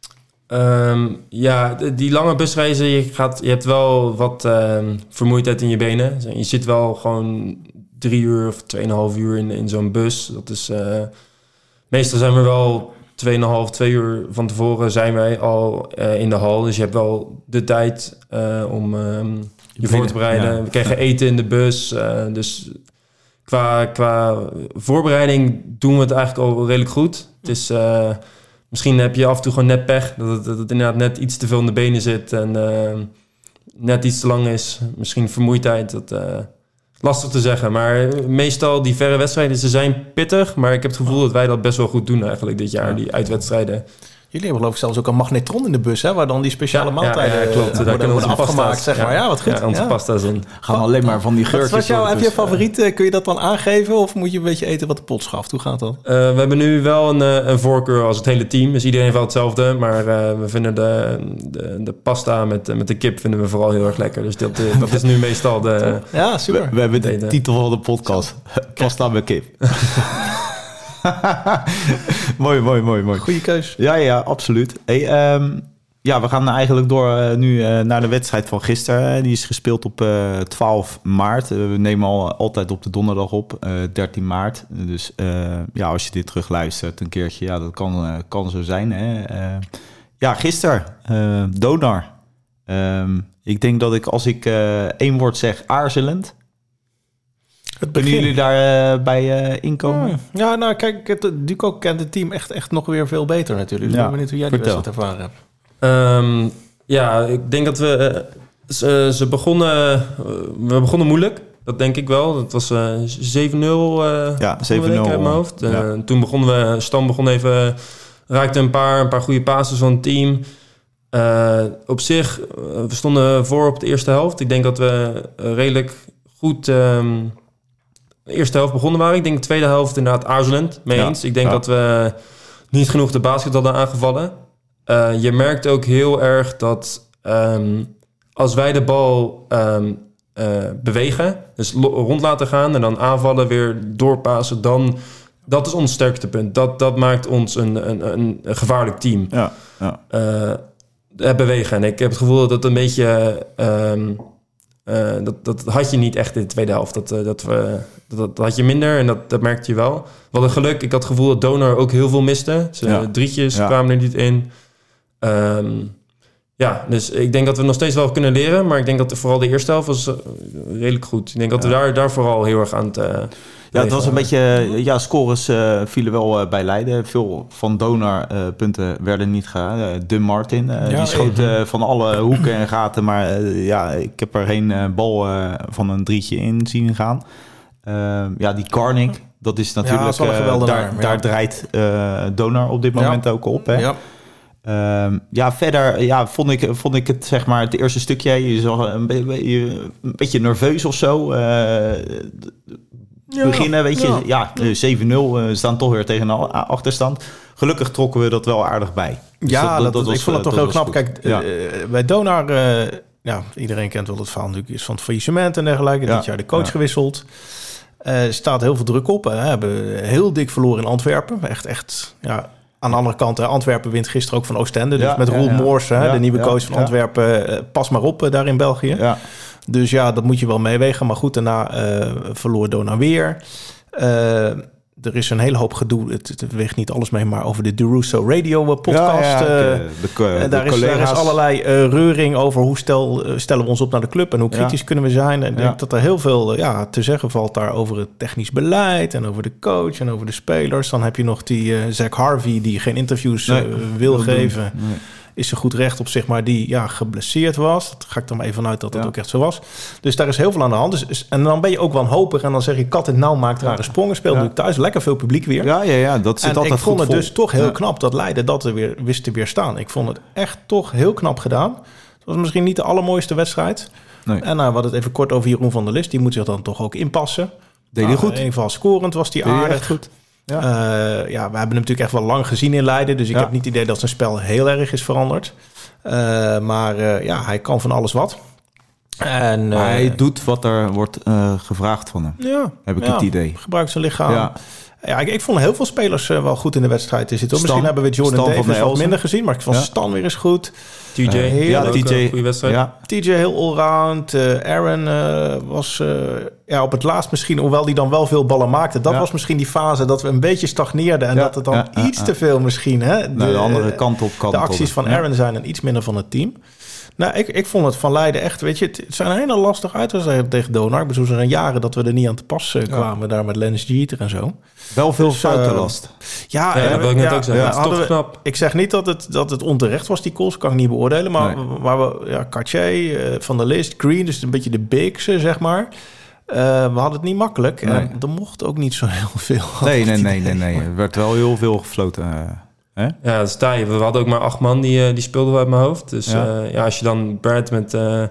Um, ja, die lange busreizen, je, gaat, je hebt wel wat uh, vermoeidheid in je benen. Je zit wel gewoon drie uur of tweeënhalf uur in, in zo'n bus. Dat is, uh, meestal zijn we wel tweeënhalf, twee uur van tevoren zijn wij al uh, in de hal. Dus je hebt wel de tijd uh, om um, je voor te bereiden. Ja. We krijgen eten in de bus. Uh, dus qua, qua voorbereiding doen we het eigenlijk al redelijk goed. Het is, uh, misschien heb je af en toe gewoon net pech. Dat het, dat het inderdaad net iets te veel in de benen zit. En uh, net iets te lang is. Misschien vermoeidheid. Dat, uh, lastig te zeggen, maar meestal die verre wedstrijden, ze zijn pittig, maar ik heb het gevoel dat wij dat best wel goed doen eigenlijk dit jaar, die uitwedstrijden. Jullie hebben geloof ik zelfs ook een magnetron in de bus, hè, waar dan die speciale ja, maaltijden ja, ja, klopt. Daar worden, worden afgemaakt, zeg maar. Ja, wat goed. Ja, onze ja. pasta's in. Gaan we alleen maar van die geurtjes. Wat was jouw, heb je favoriet? Kun je dat dan aangeven of moet je een beetje eten wat de pot schaft? Hoe gaat dat? Uh, we hebben nu wel een, een voorkeur als het hele team. Dus iedereen wel hetzelfde, maar uh, we vinden de, de, de pasta met, met de kip vinden we vooral heel erg lekker. Dus dat, dat is nu meestal de... Ja, super. We, we hebben de, de titel van de podcast. Pasta met kip. mooi, mooi, mooi, mooi. Goeie keus. Ja, ja, absoluut. Hey, um, ja, we gaan eigenlijk door uh, nu uh, naar de wedstrijd van gisteren. Die is gespeeld op uh, twaalf maart. Uh, we nemen al altijd op de donderdag op, uh, dertien maart. Dus uh, ja, als je dit terugluistert een keertje, ja, dat kan, uh, kan zo zijn. Hè? Uh, ja, gisteren, uh, Donar. Um, ik denk dat ik, als ik uh, één woord zeg, aarzelend. Kunnen jullie daarbij uh, bij uh, inkomen? Ja, ja, nou kijk, het, Duco kent het team echt, echt nog weer veel beter natuurlijk. Dus ja, ik ben benieuwd hoe jij die wedstrijd ervaren hebt. Um, ja, ik denk dat we... Uh, ze, ze begonnen... Uh, we begonnen moeilijk. Dat denk ik wel. Dat was uh, zeven nul. Uh, ja, zeven nul. Uit mijn hoofd. Uh, ja. Toen begonnen we... Stam begon even... Raakte een paar, een paar goede passes van het team. Uh, op zich, uh, we stonden voor op de eerste helft. Ik denk dat we uh, redelijk goed... Um, de eerste helft begonnen waren. Ik denk de tweede helft inderdaad aarzelend mee eens. Ja, ik denk ja. dat we niet genoeg de basket hadden aangevallen. Uh, je merkt ook heel erg dat um, als wij de bal um, uh, bewegen, dus lo- rond laten gaan en dan aanvallen, weer doorpassen, dan dat is ons sterktepunt. Dat, dat maakt ons een, een, een, een gevaarlijk team. Ja, ja. Uh, bewegen. En ik heb het gevoel dat het een beetje... Um, Uh, dat, dat had je niet echt in de tweede helft. Dat, uh, dat, we, dat, dat had je minder en dat, dat merkte je wel. Wat een geluk. Ik had het gevoel dat Donar ook heel veel miste. Zijn ja. drietjes ja. kwamen er niet in. Um, ja, dus ik denk dat we nog steeds wel kunnen leren. Maar ik denk dat vooral de eerste helft was uh, redelijk goed. Ik denk dat ja. we daar, daar vooral heel erg aan het... Uh, Ja, het was een beetje... Ja, scores uh, vielen wel uh, bij Leiden. Veel van Donar uh, punten werden niet gehaald. Uh, de Martin, uh, ja, die schoot uh, van alle hoeken en gaten. Maar uh, ja, ik heb er geen uh, bal uh, van een drietje in zien gaan. Uh, ja, die Karnik, dat is natuurlijk... Ja, uh, daar, ja. daar draait uh, Donar op dit moment ja. ook op. Hè? Ja. Um, ja, verder ja, vond, ik, vond ik het, zeg maar, het eerste stukje... Je zag een, be- een beetje nerveus of zo... Uh, Ja, beginnen, weet je, ja, ja zeven nul, we staan toch weer tegen een achterstand. Gelukkig trokken we dat wel aardig bij. Dus ja, dat, dat, dat was, ik vond het toch heel knap. Goed. Kijk, ja. uh, bij Donar, uh, ja, iedereen kent wel het verhaal natuurlijk is van het faillissement en dergelijke. Ja. Dit jaar de coach ja. gewisseld. Er uh, staat heel veel druk op. We hebben heel dik verloren in Antwerpen. Echt, echt, ja, aan de andere kant, hè, Antwerpen wint gisteren ook van Oostende. Dus Ja, met Roel ja, ja. Moors, hè, Ja, de nieuwe ja, coach van ja. Antwerpen, uh, pas maar op uh, daar in België. Ja. Dus ja, dat moet je wel meewegen. Maar goed, daarna uh, verloor Donar weer. Uh, er is een hele hoop gedoe. Het, het weegt niet alles mee, maar over de DeRusso Radio podcast. Ja, ja, uh, de, de, daar, de is, daar is allerlei uh, reuring over hoe stel, uh, stellen we ons op naar de club en hoe kritisch ja. kunnen we zijn. En ik ja. denk dat er heel veel uh, ja, te zeggen valt daar over het technisch beleid en over de coach en over de spelers. Dan heb je nog die uh, Zach Harvey die geen interviews uh, nee, wil geven. Nee. Is er goed recht op zich, maar die ja, geblesseerd was. Dat ga ik dan maar even uit dat dat ja. ook echt zo was. Dus daar is heel veel aan de hand. Dus, en dan ben je ook wanhopig en dan zeg je kat en nauw maakt rare sprongen. Speelde ja. natuurlijk thuis, lekker veel publiek weer. Ja, ja, ja, dat zit en altijd ik vond goed het vol. dus toch heel ja. knap dat Leiden dat er weer wist te weerstaan. Ik vond het echt toch heel knap gedaan. Het was misschien niet de allermooiste wedstrijd. Nee. En nou, we hadden het even kort over Jeroen van der List. Die moet zich dan toch ook inpassen. Deed hij goed? In ieder geval scorend was die aardig. goed. Ja. Uh, ja, we hebben hem natuurlijk echt wel lang gezien in Leiden. Dus ik ja. heb niet het idee dat zijn spel heel erg is veranderd. Uh, maar uh, ja, hij kan van alles wat. En, uh, hij doet wat er wordt uh, gevraagd van hem. Ja, heb ik ja, het idee. Gebruikt zijn lichaam. Ja. Ja, ik, ik vond heel veel spelers uh, wel goed in de wedstrijd te zitten. Misschien hebben we Jordan Stan Davis wat minder gezien, maar ik vond ja. Stan weer eens goed. T J, uh, ja, T J, goede wedstrijd. Ja. T J heel allround. Uh, Aaron uh, was uh, ja, op het laatst misschien, hoewel die dan wel veel ballen maakte. Dat ja. was misschien die fase dat we een beetje stagneerden en ja. dat het dan ja, iets ja, te veel misschien. Hè, de, nou, de andere kant op kant De acties op. van Aaron ja. zijn en iets minder van het team. Nou, ik, ik vond het van Leiden echt, weet je, het zijn hele lastig uitwedstrijden tegen Donar. Ik bedoel, er zijn jaren dat we er niet aan te pas uh, kwamen, ja. daar met Lens Jeter en zo. Wel veel dus, foutenlast. Uh, ja, ja, dat wil ik net ja, ook zeggen. Ja, dat is toch we, knap. Ik zeg niet dat het, dat het onterecht was, die calls, kan ik niet beoordelen. Maar, nee. maar we, ja, Cartier, uh, Van der List, Green, dus een beetje de bigs, uh, zeg maar. Uh, we hadden het niet makkelijk. Nee. En er mocht ook niet zo heel veel. Nee, nee, nee, nee, nee. Er werd wel heel veel gefloten. Uh. Hè? Ja, dat sta je. We hadden ook maar acht man die, die speelden uit mijn hoofd. Dus ja. Uh, ja, als je dan Brad met uh,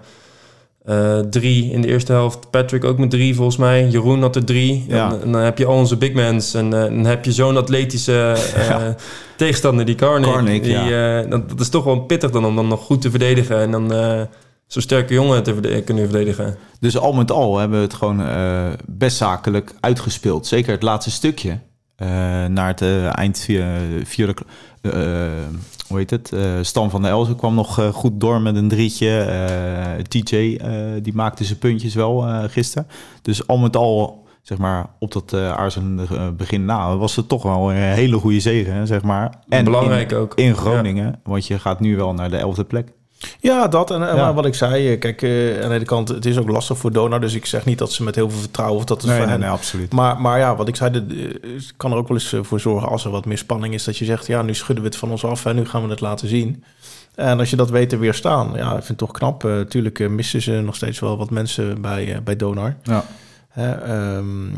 uh, drie in de eerste helft, Patrick ook met drie volgens mij, Jeroen had er drie. Ja. En, en dan heb je al onze big mans en uh, dan heb je zo'n atletische uh, ja. tegenstander, die Karnik. Karnik die, ja. uh, dat, dat is toch wel pittig dan om dan nog goed te verdedigen en dan uh, zo'n sterke jongen te verde- kunnen verdedigen. Dus al met al hebben we het gewoon uh, best zakelijk uitgespeeld. Zeker het laatste stukje. Uh, naar het uh, eind vierde... Uh, hoe heet het? Uh, Stan van der Elzen kwam nog uh, goed door met een drietje. Uh, T J, uh, die maakte zijn puntjes wel uh, gisteren. Dus al met al, zeg maar, op dat uh, aarzelende uh, begin na... was het toch wel een hele goede zege, hè, zeg maar. En belangrijk in, ook. In Groningen, ja. Want je gaat nu wel naar de elfde plek. Ja, dat. En ja. wat ik zei, kijk, uh, aan de ene kant, het is ook lastig voor Donar. Dus ik zeg niet dat ze met heel veel vertrouwen... of dat het nee, voor nee, hen... nee, absoluut. Maar, maar ja, wat ik zei, ik kan er ook wel eens voor zorgen... als er wat meer spanning is, dat je zegt... ja, nu schudden we het van ons af en nu gaan we het laten zien. En als je dat weet te weerstaan, ja, ik vind het toch knap. Uh, tuurlijk uh, missen ze nog steeds wel wat mensen bij, uh, bij Donar. Ja. Uh, um,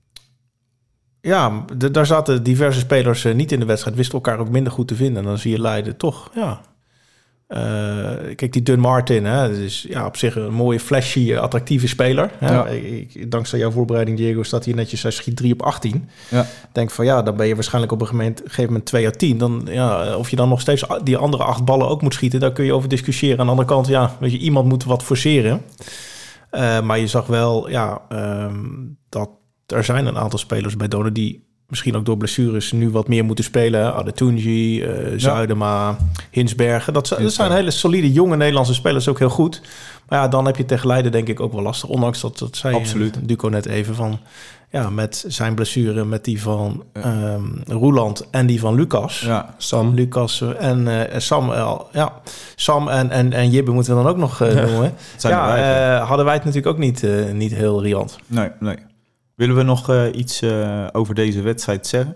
ja, d- daar zaten diverse spelers uh, niet in de wedstrijd... wisten elkaar ook minder goed te vinden. En dan zie je Leiden toch, ja... Uh, kijk, die Dun Martin, hè, dat is ja, op zich een mooie, flashy, attractieve speler. Hè. Ja. Ik, dankzij jouw voorbereiding, Diego, staat hier netjes, hij schiet drie op achttien. Ja. Denk van ja, dan ben je waarschijnlijk op een gegeven moment twee uit tien. Dan, ja, of je dan nog steeds die andere acht ballen ook moet schieten, daar kun je over discussiëren. Aan de andere kant, ja, weet je, iemand moet wat forceren. Uh, maar je zag wel, ja, um, dat er zijn een aantal spelers bij Donar die misschien ook door blessures nu wat meer moeten spelen. Adetunji, uh, Zuidema, ja. Hinsbergen. Dat, dat zijn hele solide jonge Nederlandse spelers, ook heel goed. Maar ja, dan heb je tegen Leiden denk ik ook wel lastig. Ondanks dat, dat zei Absoluut. Duco net even van... ja, met zijn blessure, met die van um, Roeland en die van Lucas. Ja, Sam. Lucas en uh, Sam. Uh, ja, Sam en, en, en Jibbe moeten we dan ook nog uh, ja. noemen. Ja, wij, uh, hadden wij het natuurlijk ook niet, uh, niet heel riant. Nee, nee. Willen we nog uh, iets uh, over deze wedstrijd zeggen?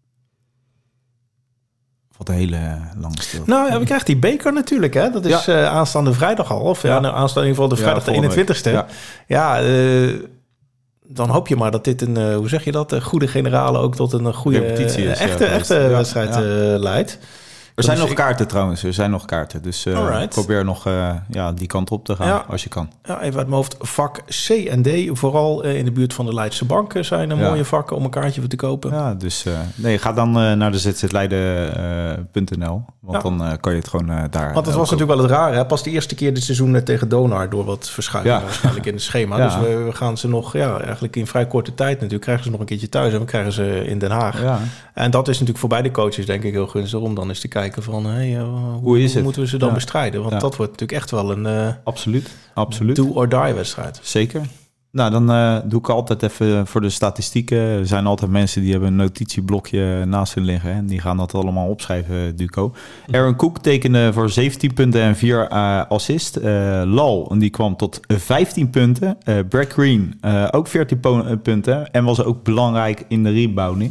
Wat een hele uh, lange stilte. Nou, ja, we krijgen die beker natuurlijk, hè. Dat is ja. uh, aanstaande vrijdag al. Of ja, ja nou, aanstaande in ieder geval de vrijdag ja, de eenentwintigste. Ja, ja uh, dan hoop je maar dat dit een, uh, hoe zeg je dat, een goede generale ook tot een goede, repetitie is, uh, echte, ja, echte ja, wedstrijd ja. Uh, leidt. Er zijn Dus nog ik- kaarten trouwens, er zijn nog kaarten. Dus uh, Alright. probeer nog uh, ja, die kant op te gaan, Ja. als je kan. Ja, even uit mijn hoofd. Vak C en D, vooral uh, in de buurt van de Leidse Bank... zijn er Ja. mooie vakken om een kaartje voor te kopen. Ja, dus uh, nee, ga dan uh, naar de z z leiden punt n l. Want Ja. dan uh, kan je het gewoon uh, daar... Want het uh, was natuurlijk wel het rare. Hè? Pas de eerste keer dit seizoen uh, tegen Donar... door wat verschuivingen Ja. waarschijnlijk in het schema. Ja. Dus we, we gaan ze nog... ja, eigenlijk in vrij korte tijd natuurlijk... krijgen ze nog een keertje thuis... en we krijgen ze in Den Haag. Ja. En dat is natuurlijk voor beide coaches denk ik heel gunstig... om dan eens te kijken van... Hey, uh, hoe, Hoe is hoe het? moeten we ze dan Ja. bestrijden? Want Ja. dat wordt natuurlijk echt wel een uh, Absoluut, absoluut. do-or-die wedstrijd. Zeker. Nou, dan uh, doe ik altijd even voor de statistieken. Er zijn altijd mensen die hebben een notitieblokje naast hun liggen. En die gaan dat allemaal opschrijven, Duco. Aaron Cook tekende voor zeventien punten en vier uh, assist. Uh, Lal, en die kwam tot vijftien punten. Uh, Brad Green, uh, ook veertien po- punten. En was ook belangrijk in de rebounding.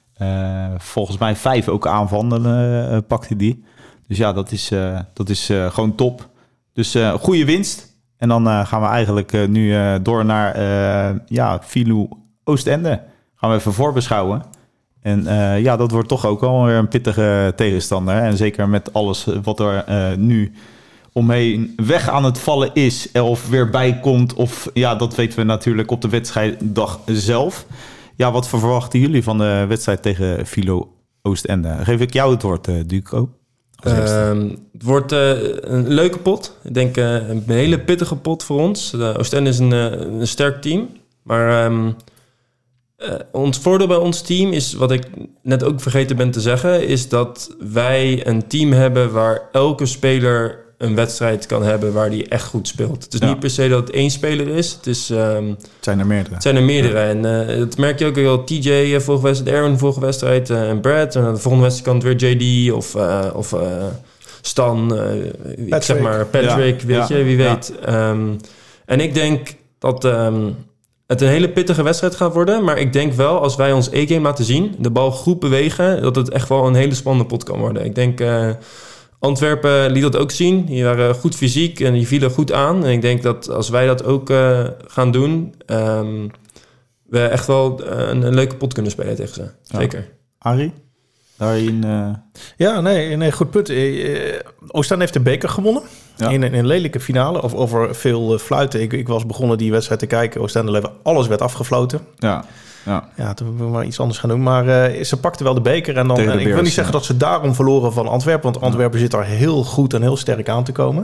Uh, volgens mij vijf ook aanvallen uh, pakte die. Dus ja, dat is, uh, dat is uh, gewoon top. Dus uh, goede winst. En dan uh, gaan we eigenlijk uh, nu uh, door naar uh, ja, Filou Oostende. Gaan we even voorbeschouwen. En uh, ja, dat wordt toch ook wel weer een pittige tegenstander. En zeker met alles wat er uh, nu omheen weg aan het vallen is. Of weer bij komt. Of ja, dat weten we natuurlijk op de wedstrijddag zelf. Ja, wat verwachten jullie van de wedstrijd tegen Filou Oostende? Geef ik jou het woord, uh, Duco. Uh, het wordt uh, een leuke pot. Ik denk uh, een hele pittige pot voor ons. Uh, Oostende is een, uh, een sterk team. Maar um, uh, ons voordeel bij ons team is, wat ik net ook vergeten ben te zeggen, is dat wij een team hebben waar elke speler een wedstrijd kan hebben waar die echt goed speelt. Het is Ja. niet per se dat het één speler is. Het, is, um, Het zijn er meerdere. het zijn er meerdere. Ja. En uh, dat merk je ook wel. T J uh, vorige wedstrijd, Aaron vorige wedstrijd uh, en Brad. En de volgende wedstrijd kan het weer J D of, uh, of uh, Stan. Uh, ik zeg maar Patrick, Ja. weet Ja. je, wie Ja. weet. Um, en ik denk dat um, het een hele pittige wedstrijd gaat worden. Maar ik denk wel, als wij ons E-game laten zien, de bal goed bewegen, dat het echt wel een hele spannende pot kan worden. Ik denk... Uh, Antwerpen liet dat ook zien. Die waren goed fysiek en die vielen goed aan. En ik denk dat als wij dat ook uh, gaan doen, um, we echt wel een, een leuke pot kunnen spelen tegen ze. Ja. Zeker. Arie? Daarin... Uh... Ja, nee, nee, goed punt. Uh, Oostende heeft de beker gewonnen. Ja. In, in een lelijke finale. Of over veel uh, fluiten. Ik, ik was begonnen die wedstrijd te kijken. Oostende, alles werd afgefloten. Ja. Ja, ja, toen moeten we maar iets anders gaan doen. Maar uh, ze pakten wel de beker. En dan, de en ik Beers, wil niet zeggen ja. dat ze daarom verloren van Antwerpen. Want Antwerpen ja. zit daar heel goed en heel sterk aan te komen.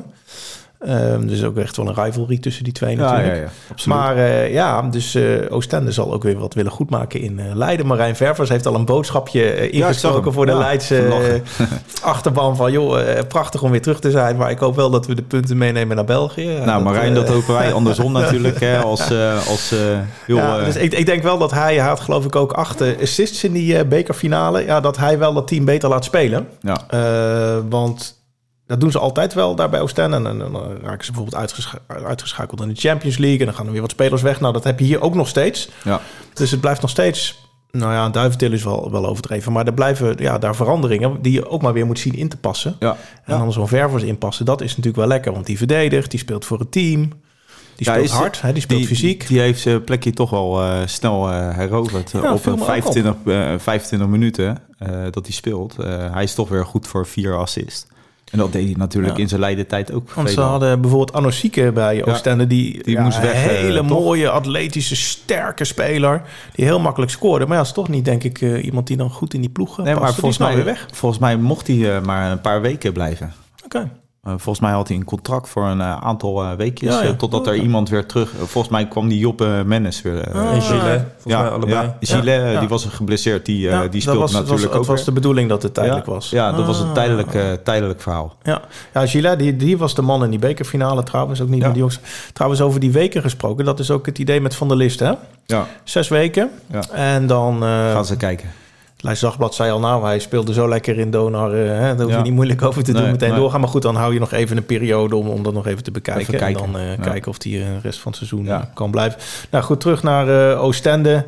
Um, dus ook echt wel een rivalry tussen die twee natuurlijk. Ja, ja, ja, absoluut. Maar uh, ja, dus uh, Oostende zal ook weer wat willen goedmaken in uh, Leiden. Marijn Ververs heeft al een boodschapje uh, ingestoken ja, voor de ja, Leidse uh, achterban. Van joh, uh, prachtig om weer terug te zijn. Maar ik hoop wel dat we de punten meenemen naar België. Nou, dat, Marijn, uh, dat hopen wij andersom natuurlijk. Hè, als, uh, als uh, heel... Ja, dus ik, ik denk wel dat hij, hij had geloof ik ook acht uh, assists in die uh, bekerfinale. Ja, dat hij wel dat team beter laat spelen. Ja. Uh, want... Dat doen ze altijd wel daar bij Oostende. En dan, dan raken ze bijvoorbeeld uitgescha- uitgeschakeld in de Champions League. En dan gaan er weer wat spelers weg. Nou, dat heb je hier ook nog steeds. Ja. Dus het blijft nog steeds... Nou ja, duiventil is wel, wel overdreven. Maar er blijven ja, daar veranderingen die je ook maar weer moet zien in te passen. Ja. En dan zo'n Ververs inpassen, dat is natuurlijk wel lekker. Want die verdedigt, die speelt voor het team. Die speelt ja, hard, hè, die speelt die, fysiek. Die heeft zijn plekje toch wel uh, snel uh, heroverd. Ja, op vijfentwintig, uh, vijfentwintig minuten uh, dat hij speelt. Uh, hij is toch weer goed voor vier assists. En dat deed hij natuurlijk ja. in zijn Leiden-tijd ook. Want ze hadden bijvoorbeeld Anosieke bij Oostende. Ja, die die ja, moest weg. Een hele uh, mooie, atletische, sterke speler. Die heel makkelijk scoorde. Maar ja, is toch niet, denk ik, uh, iemand die dan goed in die ploeg nee, maar volgens mij, weer weg. Volgens mij mocht hij uh, maar een paar weken blijven. Oké. Okay. Uh, volgens mij had hij een contract voor een uh, aantal uh, weekjes. Ja, ja. Uh, totdat oh, er ja. iemand weer terug... Uh, volgens mij kwam die Job uh, Mennis weer. Uh, oh, en Gilles, volgens ja, mij allebei. Ja, Gilles, ja, ja. die was geblesseerd. Die, uh, ja, die speelde was, natuurlijk was, ook Het was weer. de bedoeling dat het tijdelijk ja, was. Ja, dat ah. was een tijdelijk, uh, tijdelijk verhaal. Ja, ja Gilles, die, die was de man in die bekerfinale trouwens. Ook niet ja. met die jongens. Trouwens, over die weken gesproken. Dat is ook het idee met Van der List, hè? Ja. Zes weken. Ja. En dan... Uh, gaan ze kijken. Het Leidse Dagblad zei al, nou, hij speelde zo lekker in Donar. Uh, hè, daar hoef je ja. niet moeilijk over te doen, nee, meteen nee. doorgaan. Maar goed, dan hou je nog even een periode om, om dat nog even te bekijken. Even kijken. En dan uh, ja. kijken of hij de uh, rest van het seizoen ja. uh, kan blijven. Nou goed, terug naar uh, Oostende.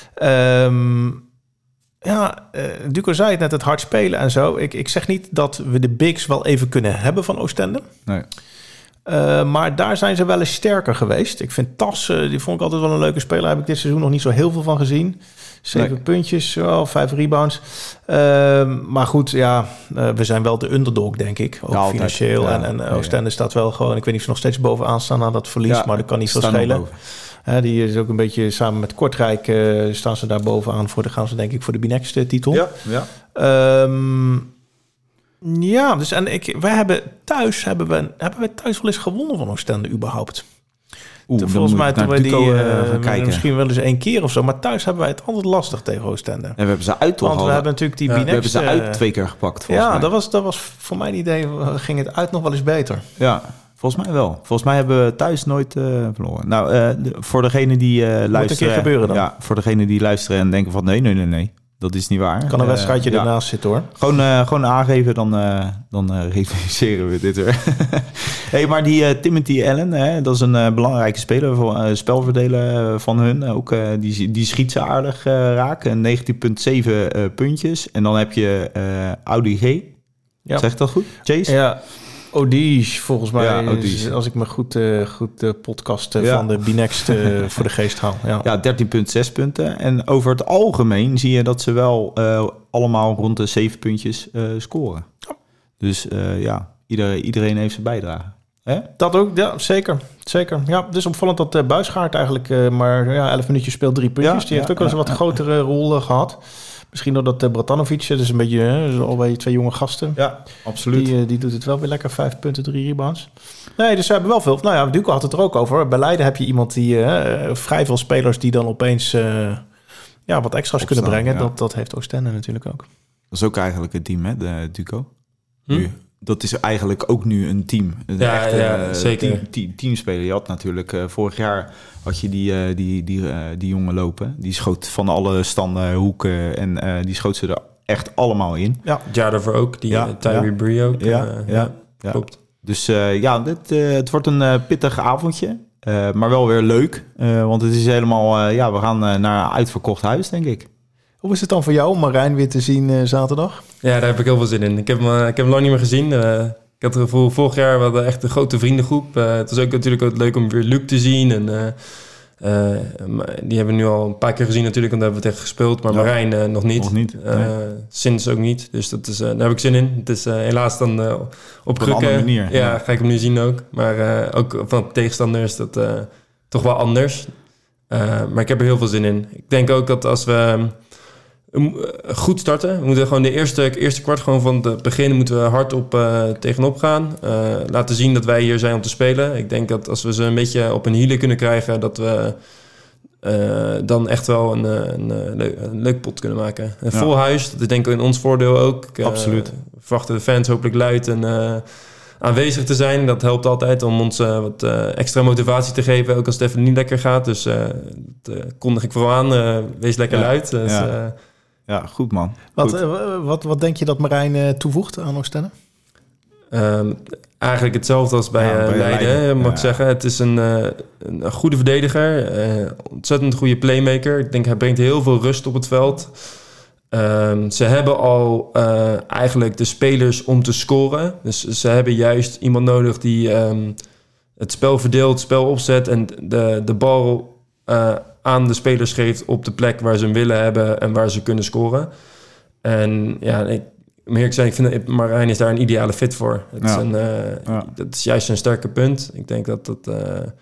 Um, ja, uh, Duco zei het net, het hard spelen en zo. Ik, ik zeg niet dat we de bigs wel even kunnen hebben van Oostende. Nee. Uh, maar daar zijn ze wel eens sterker geweest. Ik vind Tas, uh, die vond ik altijd wel een leuke speler. Daar heb ik dit seizoen nog niet zo heel veel van gezien. Zeven nee. puntjes, oh, vijf rebounds. Uh, maar goed, ja, uh, we zijn wel de underdog, denk ik. Ook ja, financieel. Ja, en en uh, Oostende ja. staat wel gewoon... Ik weet niet of ze nog steeds bovenaan staan na dat verlies. Ja, maar dat kan niet veel schelen. Uh, die is ook een beetje samen met Kortrijk... Uh, staan ze daar bovenaan. Voor de, gaan ze denk ik voor de B-Next-titel. Ja, ja. Um, Ja, dus en ik, wij hebben thuis hebben we, hebben we thuis wel eens gewonnen van Oostende überhaupt. Oeh, volgens mij toen we die uh, misschien wel eens één keer of zo, maar thuis hebben wij het altijd lastig tegen Oostende. En we hebben ze uit toch Want al. we hebben natuurlijk die ja, B-Next, we hebben ze uit twee keer gepakt. Ja, mij. dat was dat was voor mijn idee ging het uit nog wel eens beter. Ja. Volgens mij wel. Volgens mij hebben we thuis nooit uh, verloren. Nou, uh, de, voor degene die uh, luisteren... Moet een keer gebeuren dan? Ja, voor degene die luisteren en denken van nee, nee, nee, nee. Dat is niet waar. Kan een wedstrijdje uh, ernaast ja. zitten hoor. Gewoon, uh, gewoon aangeven, dan, uh, dan uh, realiseren we dit weer. Hey, maar die uh, Timothy Allen, hè, dat is een uh, belangrijke speler, voor, uh, spelverdeler uh, van hun. Ook, uh, die, die schiet ze aardig uh, raak. negentien komma zeven uh, puntjes. En dan heb je uh, Audi G. Ja. Zeg ik dat goed? Chase? Ja. Odish, volgens mij, ja, Odish. Als ik me goed, uh, goed de podcast uh, ja. van de B-Next uh, voor de geest haal. Ja, ja dertien komma zes punten. En over het algemeen zie je dat ze wel uh, allemaal rond de zeven puntjes uh, scoren. Ja. Dus uh, ja, iedereen, iedereen heeft zijn bijdrage. Hè? Dat ook, ja, zeker. zeker. Ja, het is opvallend dat uh, Buisgaard eigenlijk uh, maar ja, elf minuutjes speelt, drie puntjes. Ja, Die ja, heeft ook wel eens ja, een wat ja, grotere ja. rol uh, gehad. Misschien doordat uh, Bratanovic, dat is een beetje hè, alweer twee jonge gasten. Ja, absoluut. Die, uh, die doet het wel weer lekker. Vijf punten, drie rebounds. Nee, dus we hebben wel veel. Nou ja, Duco had het er ook over. Bij Leiden heb je iemand die uh, vrij veel spelers die dan opeens uh, ja, wat extra's Opstaan, kunnen brengen. Ja. Dat, dat heeft Oostende natuurlijk ook. Dat is ook eigenlijk het team, hè, de Duco. Hm? Nu. Dat is eigenlijk ook nu een team. Een ja, echte ja, zeker. Team, team, teamspeler. Je had natuurlijk uh, vorig jaar had je die, uh, die, die, uh, die jongen lopen. Die schoot van alle standen, hoeken en uh, die schoot ze er echt allemaal in. Ja, ja daarvoor ook. Die ja, uh, Tyree ja. Bree ook. Ja, uh, ja, ja, ja. Klopt. Dus uh, ja, dit, uh, het wordt een uh, pittig avondje. Uh, maar wel weer leuk. Uh, want het is helemaal... Uh, ja, we gaan uh, naar een uitverkocht huis, denk ik. Hoe is het dan voor jou om Marijn weer te zien uh, zaterdag? Ja, daar heb ik heel veel zin in. Ik heb hem, uh, ik heb hem lang niet meer gezien. Uh, ik had het gevoel, vorig jaar we hadden echt een grote vriendengroep. Uh, het was ook natuurlijk ook leuk om weer Luc te zien. En, uh, uh, die hebben we nu al een paar keer gezien natuurlijk, want daar hebben we tegen gespeeld. Maar ja, Marijn uh, nog niet. Nog niet, nee. uh, Sinds ook niet. Dus dat is, uh, daar heb ik zin in. Het is uh, helaas dan uh, op, op een andere manier. Ja, ja, ga ik hem nu zien ook. Maar uh, ook van de tegenstander is dat uh, toch wel anders. Uh, maar ik heb er heel veel zin in. Ik denk ook dat als we... goed starten. We moeten gewoon de eerste, eerste kwart gewoon van het begin moeten we hard op uh, tegenop gaan. Uh, laten zien dat wij hier zijn om te spelen. Ik denk dat als we ze een beetje op een hielen kunnen krijgen, dat we uh, dan echt wel een, een, een, leuk, een leuk pot kunnen maken. Een ja. vol huis, dat is denk ik in ons voordeel ook. Uh, Absoluut. We verwachten de fans hopelijk luid en uh, aanwezig te zijn. Dat helpt altijd om ons uh, wat uh, extra motivatie te geven, ook als het even niet lekker gaat. Dus uh, dat uh, kondig ik vooral aan. Uh, wees lekker ja. luid. Dus, ja. uh, Ja, goed man. Wat, goed. Uh, wat, wat denk je dat Marijn uh, toevoegt aan Oostende? Um, eigenlijk hetzelfde als bij, ja, uh, bij Leiden, Leiden, mag ja. ik zeggen. Het is een, uh, een goede verdediger, uh, ontzettend goede playmaker. Ik denk hij brengt heel veel rust op het veld. Um, ze hebben al uh, eigenlijk de spelers om te scoren. Dus ze hebben juist iemand nodig die um, het spel verdeelt, het spel opzet en de, de bal... Uh, aan de spelers geeft op de plek waar ze hem willen hebben en waar ze kunnen scoren. En ja, ik, meer ik zei, ik vind dat Marijn is daar een ideale fit voor. Het ja. is een, uh, ja. Dat is juist een sterke punt. Ik denk dat dat uh,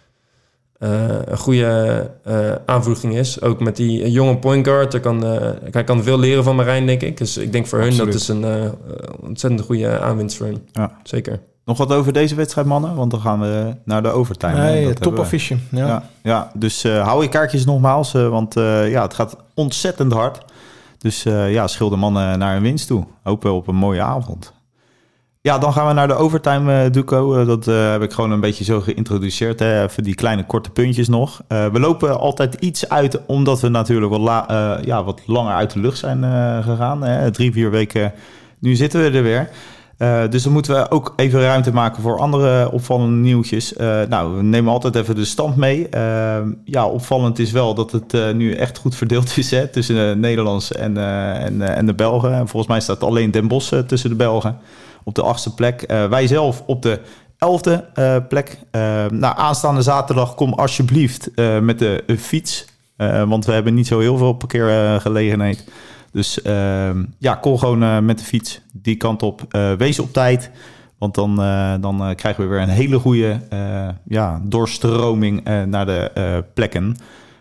uh, een goede uh, aanvoeging is. Ook met die jonge point guard. Er kan, uh, hij kan veel leren van Marijn, denk ik. Dus ik denk voor Absoluut. hun dat is een uh, ontzettend goede aanwinst voor hun. Ja. Zeker. Nog wat over deze wedstrijd, mannen? Want dan gaan we naar de overtime. Nee, topaffiche. Ja. Ja, ja, dus uh, hou je kaartjes nogmaals. Uh, want uh, ja, het gaat ontzettend hard. Dus uh, ja, schil de mannen naar een winst toe. Hopen op een mooie avond. Ja, dan gaan we naar de overtime, uh, Duco. Uh, dat uh, heb ik gewoon een beetje zo geïntroduceerd. Hè? Even die kleine korte puntjes nog. Uh, we lopen altijd iets uit, omdat we natuurlijk wat, la- uh, ja, wat langer uit de lucht zijn uh, gegaan. Hè? Drie, vier weken. Nu zitten we er weer. Uh, dus dan moeten we ook even ruimte maken voor andere opvallende nieuwtjes. Uh, nou, we nemen altijd even de stand mee. Uh, ja, opvallend is wel dat het uh, nu echt goed verdeeld is hè, tussen de Nederlanders en, uh, en, uh, en de Belgen. En volgens mij staat alleen Den Bosch uh, tussen de Belgen op de achtste plek. Uh, wij zelf op de elfde uh, plek. Uh, nou, aanstaande zaterdag kom alsjeblieft uh, met de uh, fiets. Uh, want we hebben niet zo heel veel parkeergelegenheid. Uh, dus uh, ja, kom gewoon uh, met de fiets die kant op. Uh, wees op tijd. Want dan, uh, dan uh, krijgen we weer een hele goede uh, ja, doorstroming uh, naar de uh, plekken.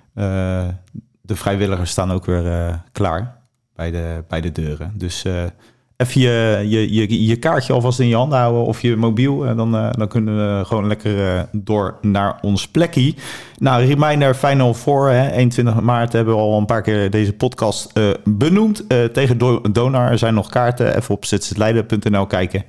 Uh, de vrijwilligers staan ook weer uh, klaar bij de, bij de deuren. Dus uh, even je, je, je, je kaartje alvast in je handen houden of je mobiel. En dan, uh, dan kunnen we gewoon lekker uh, door naar ons plekje. Nou, reminder, Final Four, hè, eenentwintig maart hebben we al een paar keer deze podcast uh, benoemd. Uh, tegen Do- Donar, er zijn nog kaarten. Even op zetsleiden punt n l kijken.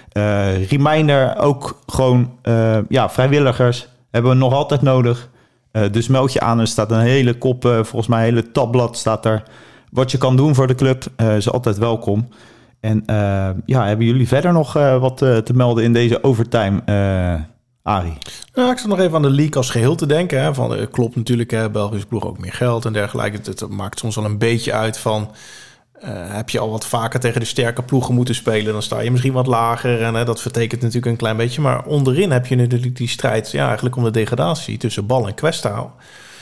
Uh, reminder, ook gewoon uh, ja, vrijwilligers hebben we nog altijd nodig. Uh, dus meld je aan, er staat een hele kop, uh, volgens mij een hele tabblad staat er. Wat je kan doen voor de club uh, is altijd welkom. En uh, ja, hebben jullie verder nog uh, wat uh, te melden in deze overtime, uh, Arie? Nou, ik zat nog even aan de league als geheel te denken. Hè. Van, uh, klopt natuurlijk, hè, Belgische ploeg ook meer geld en dergelijke. Het, het maakt soms wel een beetje uit van... Uh, heb je al wat vaker tegen de sterke ploegen moeten spelen... dan sta je misschien wat lager. En uh, dat vertekent natuurlijk een klein beetje. Maar onderin heb je natuurlijk die strijd... ja, eigenlijk om de degradatie tussen Bal en Questa.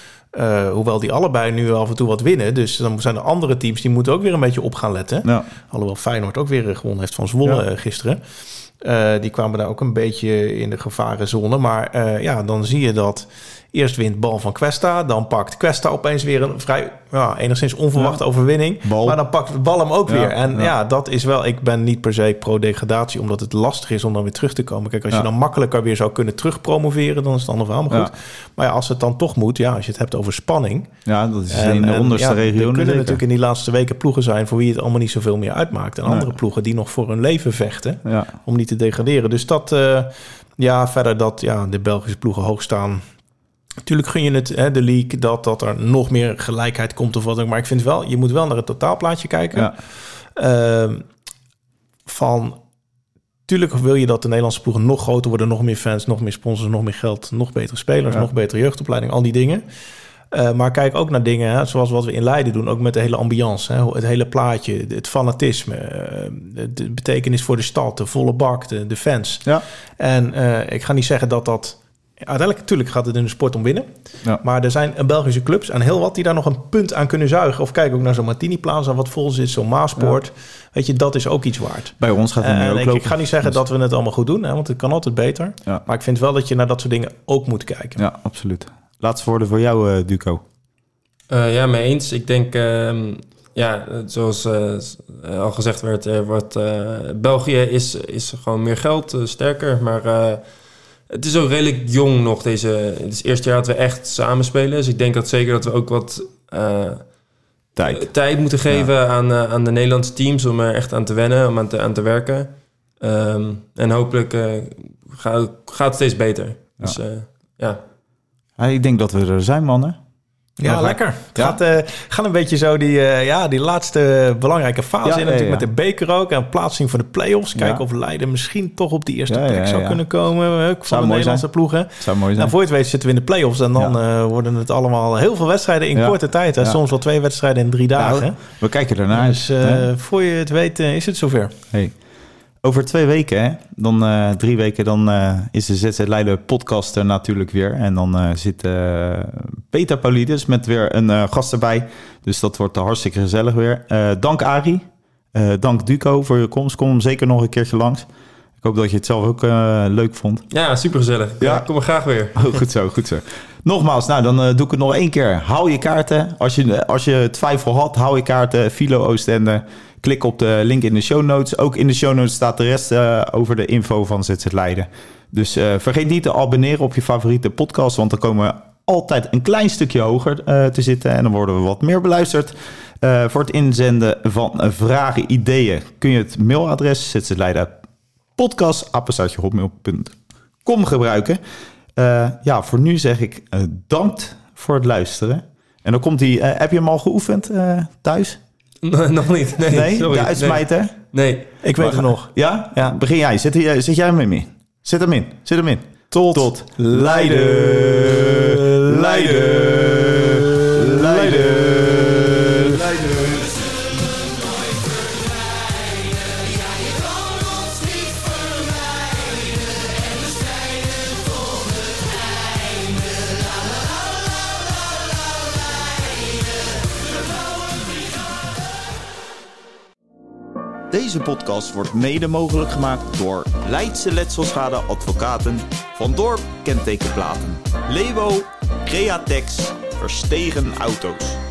Uh, hoewel die allebei nu af en toe wat winnen. Dus dan zijn er andere teams die moeten ook weer een beetje op gaan letten. Ja. Alhoewel Feyenoord ook weer gewonnen heeft van Zwolle ja. gisteren. Uh, die kwamen daar ook een beetje in de gevarenzone. Maar uh, ja, dan zie je dat... Eerst wint Bal van Questa. Dan pakt Questa opeens weer een vrij ja, enigszins onverwachte ja. overwinning. Bal. Maar dan pakt Bal hem ook ja, weer. En ja. ja, dat is wel... Ik ben niet per se pro-degradatie... omdat het lastig is om dan weer terug te komen. Kijk, als ja. je dan makkelijker weer zou kunnen terugpromoveren... dan is het allemaal goed. Ja. Maar ja, als het dan toch moet... ja, als je het hebt over spanning... Ja, dat is en, in de onderste ja, regio. Er kunnen natuurlijk in die laatste weken ploegen zijn... voor wie het allemaal niet zoveel meer uitmaakt. En andere ja. ploegen die nog voor hun leven vechten... Ja. om niet te degraderen. Dus dat... Uh, ja, verder dat ja, de Belgische ploegen hoog staan... Natuurlijk gun je het, hè, de league, dat, dat er nog meer gelijkheid komt of wat ook. Maar ik vind wel, je moet wel naar het totaalplaatje kijken. Ja. Uh, van, tuurlijk wil je dat de Nederlandse ploegen nog groter worden. Nog meer fans, nog meer sponsors, nog meer geld. Nog betere spelers, ja. nog betere jeugdopleiding. Al die dingen. Uh, maar kijk ook naar dingen, hè, zoals wat we in Leiden doen. Ook met de hele ambiance, hè, het hele plaatje, het fanatisme. Uh, de betekenis voor de stad, de volle bak, de, de fans. Ja. En uh, ik ga niet zeggen dat dat... Uiteindelijk, natuurlijk gaat het in de sport om winnen. Ja. Maar er zijn Belgische clubs en heel wat die daar nog een punt aan kunnen zuigen. Of kijk ook naar zo'n Martini Plaza wat vol zit, zo'n Maasport. Ja. Weet je, dat is ook iets waard. Bij ons gaat het nu ook ik, lopen. Ik ga niet zeggen dus... dat we het allemaal goed doen, hè, want het kan altijd beter. Ja. Maar ik vind wel dat je naar dat soort dingen ook moet kijken. Ja, absoluut. Laatste woorden voor jou, uh, Duco. Uh, ja, mee eens. Ik denk, uh, ja, zoals uh, al gezegd werd, er wordt, uh, België is, is gewoon meer geld, uh, sterker, maar... Uh, Het is ook redelijk jong nog, deze... Het is het eerste jaar dat we echt samen spelen. Dus ik denk dat zeker dat we ook wat uh, tijd. Uh, tijd moeten geven ja. aan, uh, aan de Nederlandse teams... om er echt aan te wennen, om aan te, aan te werken. Um, en hopelijk uh, gaat, gaat het steeds beter. Ja. Dus uh, ja. ja. Ik denk dat we er zijn, mannen. Ja, ja, lekker. Het ja. gaat, uh, gaat een beetje zo die, uh, ja, die laatste belangrijke fase ja, in. Natuurlijk ja, ja. met de beker ook. En plaatsing voor de play-offs. Kijken ja. of Leiden misschien toch op die eerste ja, plek ja, ja, zou ja. kunnen komen. Ook van de Nederlandse zijn. ploegen. Zou mooi zijn. Nou, voor je het weet zitten we in de play-offs. En dan ja. uh, worden het allemaal heel veel wedstrijden in ja. korte tijd. Hè. Ja. Soms wel twee wedstrijden in drie dagen. Nou, we kijken ernaar. Dus uh, ja. voor je het weet uh, is het zover. Hey. Over twee weken, hè? Dan uh, drie weken, dan uh, is de Z Z Leiden podcast er natuurlijk weer. En dan uh, zit uh, Peter Paulides met weer een uh, gast erbij. Dus dat wordt uh, hartstikke gezellig weer. Uh, dank Arie, uh, dank Duco voor je komst. Kom zeker nog een keertje langs. Ik hoop dat je het zelf ook uh, leuk vond. Ja, supergezellig. Ja, ik kom er graag weer. Oh, goed zo, goed zo. Nogmaals, nou dan uh, doe ik het nog één keer. Hou je kaarten. Als je, als je twijfel had, hou je kaarten. Philo Oostende. Klik op de link in de show notes. Ook in de show notes staat de rest uh, over de info van Z Z Leiden. Dus uh, vergeet niet te abonneren op je favoriete podcast. Want dan komen we altijd een klein stukje hoger uh, te zitten. En dan worden we wat meer beluisterd. Uh, voor het inzenden van uh, vragen, ideeën... kun je het mailadres Z Z Leiden podcast apenstaartje hotmail punt com gebruiken. Uh, ja, voor nu zeg ik uh, dankt voor het luisteren. En dan komt die... Uh, heb je hem al geoefend uh, thuis? Nee, nog niet. Nee, nee sorry. De uitsmijter? Nee. nee. Ik weet het nog. Ja? Ja. Begin jij. Zet, zet jij hem in. Zet hem in. Zet hem in. Tot, Tot Leiden. Leiden. Leiden. Leiden. Ja, je kan ons niet vermijden. En we Deze podcast wordt mede mogelijk gemaakt door Leidse Letselschade Advocaten, Van Dorp Kentekenplaten, Lewo, Createx, Verstegen Auto's.